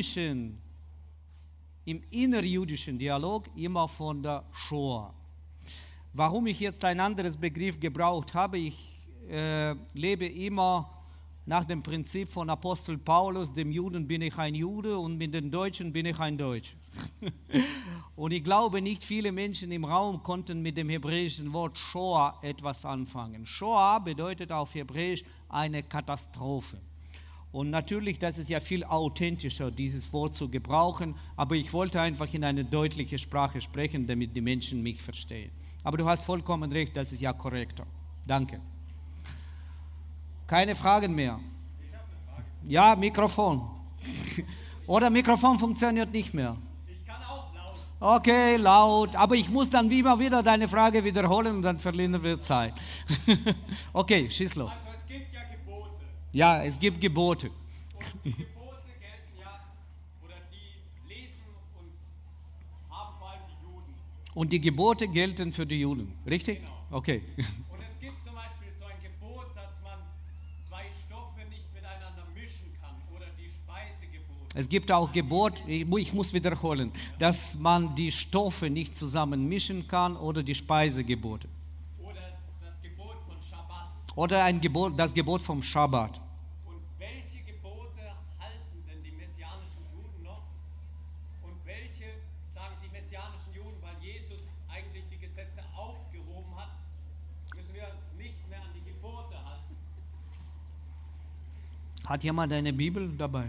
innerjüdischen Dialog immer von der Shoah. Warum ich jetzt ein anderes Begriff gebraucht habe, ich lebe immer nach dem Prinzip von Apostel Paulus, dem Juden bin ich ein Jude und mit den Deutschen bin ich ein Deutscher. Und ich glaube, nicht viele Menschen im Raum konnten mit dem hebräischen Wort Shoah etwas anfangen. Shoah bedeutet auf Hebräisch eine Katastrophe. Und natürlich, das ist ja viel authentischer, dieses Wort zu gebrauchen, aber ich wollte einfach in eine deutliche Sprache sprechen, damit die Menschen mich verstehen. Aber du hast vollkommen recht, das ist ja korrekter. Danke. Keine Fragen mehr? Ich habe eine Frage. Ja, Mikrofon. Oder Mikrofon funktioniert nicht mehr. Ich kann auch laut. Okay, laut. Aber ich muss dann immer wieder deine Frage wiederholen und dann verlieren wir Zeit. Okay, schieß los. Also es gibt ja Gebote. Ja, es gibt Gebote. Und die Gebote gelten ja, oder die lesen und haben vor allem Und die Gebote gelten für die Juden, richtig? Genau. Okay. Und es gibt zum Beispiel so ein Gebot, dass man zwei Stoffe nicht miteinander mischen kann oder die Speisegebote. Es gibt auch Gebot, ich muss wiederholen, dass man die Stoffe nicht zusammen mischen kann oder die Speisegebote. Oder das Gebot von Schabbat. Oder das Gebot vom Schabbat. Und welche Gebote halten denn die messianischen Juden noch? Und welche sagen die messianischen Juden, weil Jesus eigentlich die Gesetze aufgehoben hat, müssen wir uns nicht mehr an die Gebote halten? Hat jemand eine Bibel dabei?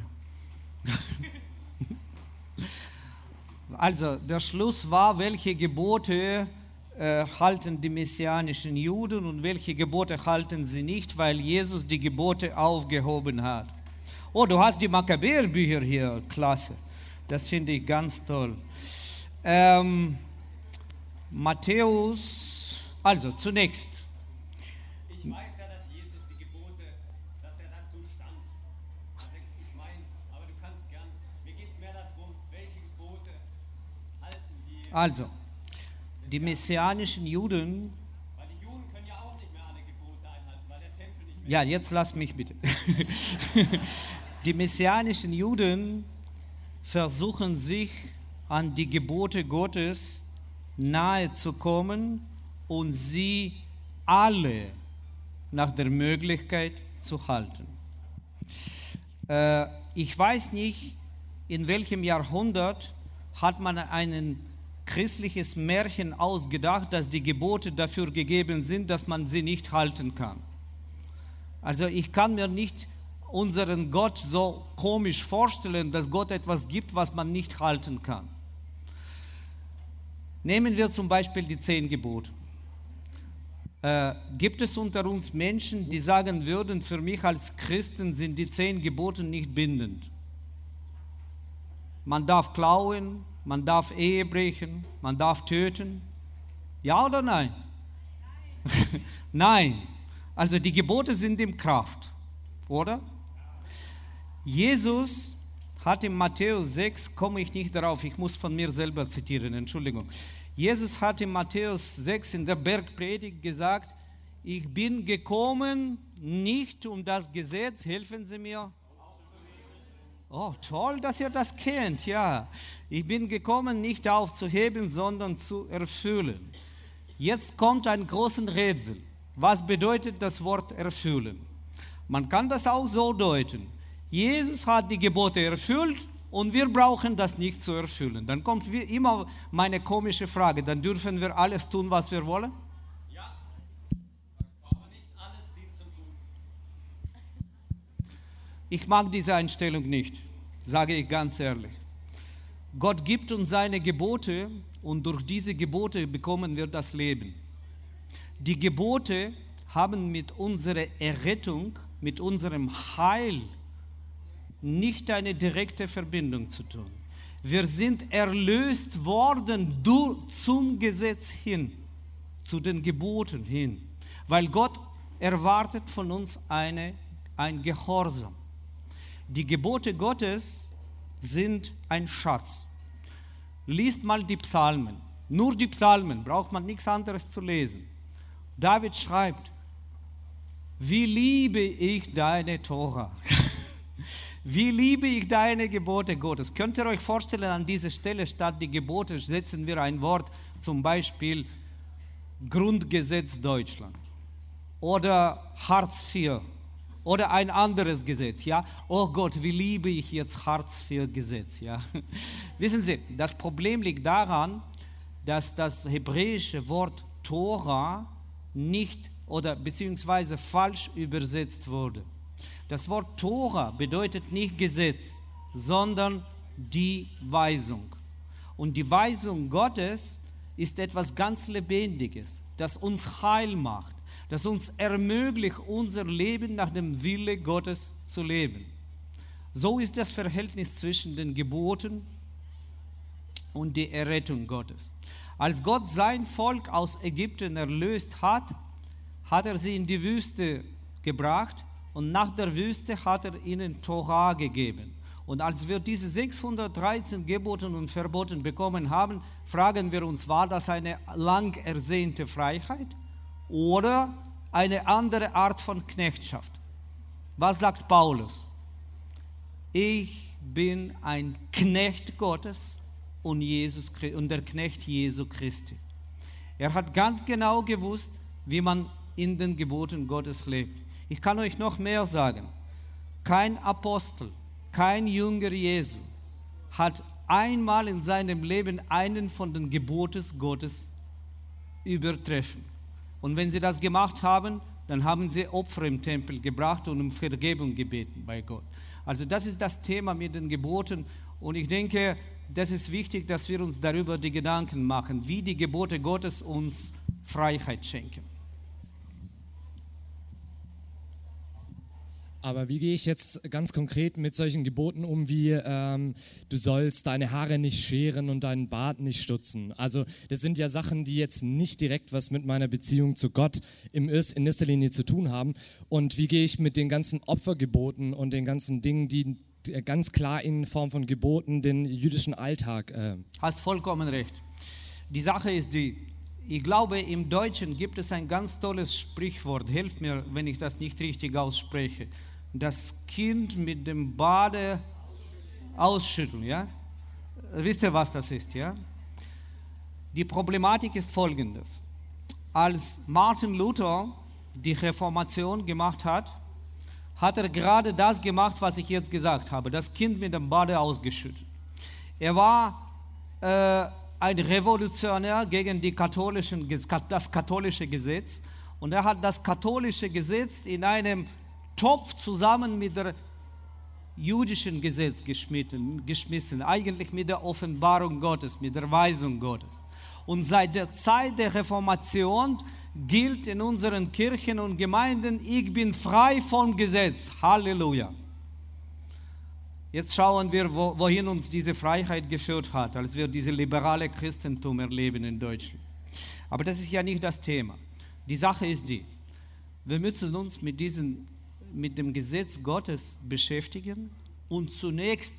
Also, der Schluss war, welche Gebote halten die messianischen Juden und welche Gebote halten sie nicht, weil Jesus die Gebote aufgehoben hat. Oh, du hast die Makkabäerbücher hier, klasse. Das finde ich ganz toll. Matthäus, also zunächst. Ich weiß ja, dass Jesus die Gebote, dass er dazu stand. Also ich meine, aber du kannst gern, mir geht es mehr darum, welche Gebote halten die, Also, die messianischen Juden, weil die Juden können ja auch nicht mehr alle Gebote einhalten, weil der Tempel nicht mehr ja, jetzt lass mich bitte. Die messianischen Juden versuchen sich an die Gebote Gottes nahe zu kommen und sie alle nach der Möglichkeit zu halten. Ich weiß nicht, in welchem Jahrhundert hat man ein christliches Märchen ausgedacht, dass die Gebote dafür gegeben sind, dass man sie nicht halten kann. Also ich kann mir nicht unseren Gott so komisch vorstellen, dass Gott etwas gibt, was man nicht halten kann. Nehmen wir zum Beispiel die 10 Gebote. Gibt es unter uns Menschen, die sagen würden, für mich als Christen sind die 10 Gebote nicht bindend? Man darf klauen, man darf Ehe brechen, man darf töten. Ja oder nein? Nein. Nein. Also die Gebote sind in Kraft, oder? Jesus hat in Matthäus 6, komme ich nicht darauf, ich muss von mir selber zitieren, Entschuldigung. Jesus hat in Matthäus 6 in der Bergpredigt gesagt, ich bin gekommen, nicht um das Gesetz, helfen Sie mir. Oh, toll, dass ihr das kennt, ja. Ich bin gekommen, nicht aufzuheben, sondern zu erfüllen. Jetzt kommt ein großes Rätsel. Was bedeutet das Wort erfüllen? Man kann das auch so deuten. Jesus hat die Gebote erfüllt und wir brauchen das nicht zu erfüllen. Dann kommt immer meine komische Frage, dann dürfen wir alles tun, was wir wollen? Ja, aber nicht alles dient zum Guten. Ich mag diese Einstellung nicht, sage ich ganz ehrlich. Gott gibt uns seine Gebote und durch diese Gebote bekommen wir das Leben. Die Gebote haben mit unserer Errettung, mit unserem Heil nicht eine direkte Verbindung zu tun. Wir sind erlöst worden zum Gesetz hin, zu den Geboten hin, weil Gott erwartet von uns ein Gehorsam. Die Gebote Gottes sind ein Schatz. Liest mal die Psalmen. Nur die Psalmen, braucht man nichts anderes zu lesen. David schreibt, wie liebe ich deine Tora. Wie liebe ich deine Gebote Gottes. Könnt ihr euch vorstellen, an dieser Stelle statt die Gebote setzen wir ein Wort, zum Beispiel Grundgesetz Deutschland oder Hartz IV oder ein anderes Gesetz. Ja? Oh Gott, wie liebe ich jetzt Hartz IV Gesetz. Ja? Wissen Sie, das Problem liegt daran, dass das hebräische Wort Tora nicht oder beziehungsweise falsch übersetzt wurde. Das Wort Tora bedeutet nicht Gesetz, sondern die Weisung. Und die Weisung Gottes ist etwas ganz Lebendiges, das uns heil macht, das uns ermöglicht, unser Leben nach dem Wille Gottes zu leben. So ist das Verhältnis zwischen den Geboten und der Errettung Gottes. Als Gott sein Volk aus Ägypten erlöst hat, hat er sie in die Wüste gebracht und nach der Wüste hat er ihnen Tora gegeben. Und als wir diese 613 Geboten und Verboten bekommen haben, fragen wir uns, war das eine lang ersehnte Freiheit oder eine andere Art von Knechtschaft? Was sagt Paulus? Ich bin ein Knecht Gottes und der Knecht Jesu Christi. Er hat ganz genau gewusst, wie man in den Geboten Gottes lebt. Ich kann euch noch mehr sagen. Kein Apostel, kein Jünger Jesu hat einmal in seinem Leben einen von den Geboten Gottes übertreffen. Und wenn sie das gemacht haben, dann haben sie Opfer im Tempel gebracht und um Vergebung gebeten bei Gott. Also das ist das Thema mit den Geboten. Und ich denke, das ist wichtig, dass wir uns darüber die Gedanken machen, wie die Gebote Gottes uns Freiheit schenken. Aber wie gehe ich jetzt ganz konkret mit solchen Geboten um, wie du sollst deine Haare nicht scheren und deinen Bart nicht stutzen? Also das sind ja Sachen, die jetzt nicht direkt was mit meiner Beziehung zu Gott in erster Linie zu tun haben. Und wie gehe ich mit den ganzen Opfergeboten und den ganzen Dingen, die ganz klar in Form von Geboten den jüdischen Alltag... Hast vollkommen recht. Die Sache ist die, ich glaube, im Deutschen gibt es ein ganz tolles Sprichwort, helft mir, wenn ich das nicht richtig ausspreche. Das Kind mit dem Bade ausschütteln, ja? Wisst ihr, was das ist, ja? Die Problematik ist folgendes. Als Martin Luther die Reformation gemacht hat, hat er gerade das gemacht, was ich jetzt gesagt habe, das Kind mit dem Bade ausgeschüttet. Er war ein Revolutionär gegen das katholische Gesetz und er hat das katholische Gesetz in einem Topf zusammen mit der jüdischen Gesetz geschmissen, eigentlich mit der Offenbarung Gottes, mit der Weisung Gottes. Und seit der Zeit der Reformation gilt in unseren Kirchen und Gemeinden, ich bin frei vom Gesetz. Halleluja. Jetzt schauen wir, wohin uns diese Freiheit geführt hat, als wir dieses liberale Christentum erleben in Deutschland. Aber das ist ja nicht das Thema. Die Sache ist die, wir müssen uns mit dem Gesetz Gottes beschäftigen und zunächst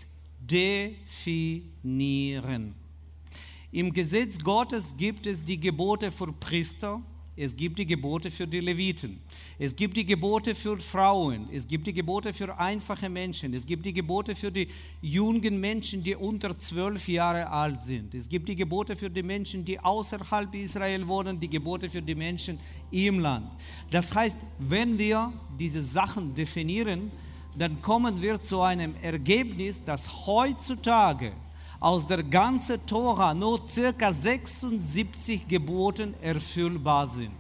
definieren. Im Gesetz Gottes gibt es die Gebote für Priester, es gibt die Gebote für die Leviten, es gibt die Gebote für Frauen, es gibt die Gebote für einfache Menschen, es gibt die Gebote für die jungen Menschen, die unter 12 Jahre alt sind, es gibt die Gebote für die Menschen, die außerhalb Israel wohnen, die Gebote für die Menschen im Land. Das heißt, wenn wir diese Sachen definieren, dann kommen wir zu einem Ergebnis, dass heutzutage aus der ganzen Tora nur ca. 76 Gebote erfüllbar sind.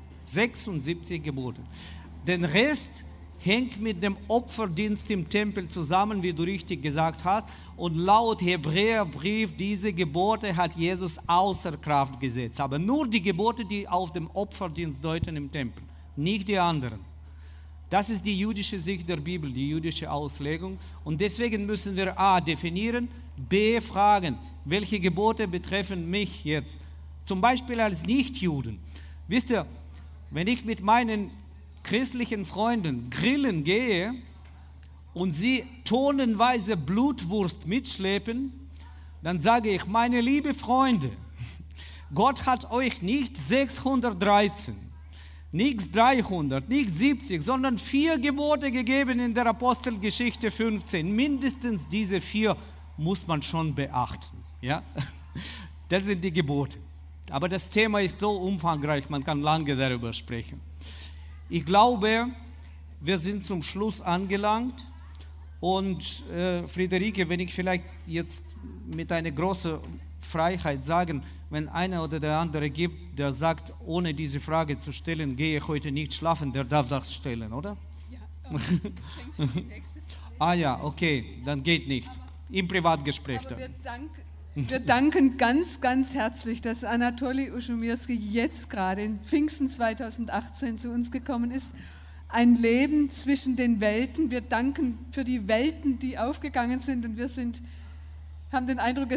76 Gebote. Den Rest hängt mit dem Opferdienst im Tempel zusammen, wie du richtig gesagt hast. Und laut Hebräerbrief, diese Gebote hat Jesus außer Kraft gesetzt. Aber nur die Gebote, die auf dem Opferdienst deuten im Tempel, nicht die anderen. Das ist die jüdische Sicht der Bibel, die jüdische Auslegung. Und deswegen müssen wir A. definieren, B. fragen, welche Gebote betreffen mich jetzt? Zum Beispiel als Nichtjuden. Wisst ihr, wenn ich mit meinen christlichen Freunden grillen gehe und sie tonnenweise Blutwurst mitschleppen, dann sage ich, meine lieben Freunde, Gott hat euch nicht 613, nicht 300, nicht 70, sondern 4 Gebote gegeben in der Apostelgeschichte 15. Mindestens diese 4 muss man schon beachten. Ja? Das sind die Gebote. Aber das Thema ist so umfangreich, man kann lange darüber sprechen. Ich glaube, wir sind zum Schluss angelangt. Und Friederike, wenn ich vielleicht jetzt mit einer großen Freiheit sagen, wenn einer oder der andere gibt, der sagt, ohne diese Frage zu stellen, gehe ich heute nicht schlafen, der darf das stellen, oder? Ja, das fängt schon die nächste Frage. Ja, okay, dann geht nicht. Im Privatgespräch Aber dann. wir danken ganz, ganz herzlich, dass Anatoli Uschumirski jetzt gerade in Pfingsten 2018 zu uns gekommen ist. Ein Leben zwischen den Welten. Wir danken für die Welten, die aufgegangen sind, und wir haben den Eindruck,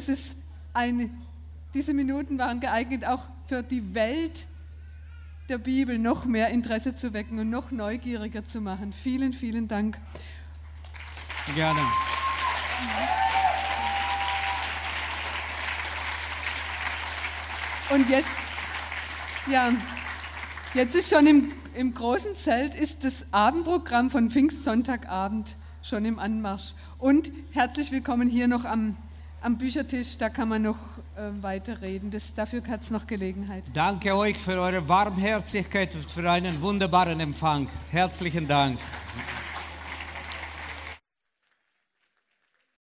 diese Minuten waren geeignet, auch für die Welt der Bibel noch mehr Interesse zu wecken und noch neugieriger zu machen. Vielen, vielen Dank. Gerne. Und jetzt ist schon im großen Zelt ist das Abendprogramm von Pfingstsonntagabend schon im Anmarsch. Und herzlich willkommen hier noch am Büchertisch, da kann man noch weiterreden. Dafür hat es noch Gelegenheit. Danke euch für eure Warmherzigkeit und für einen wunderbaren Empfang. Herzlichen Dank.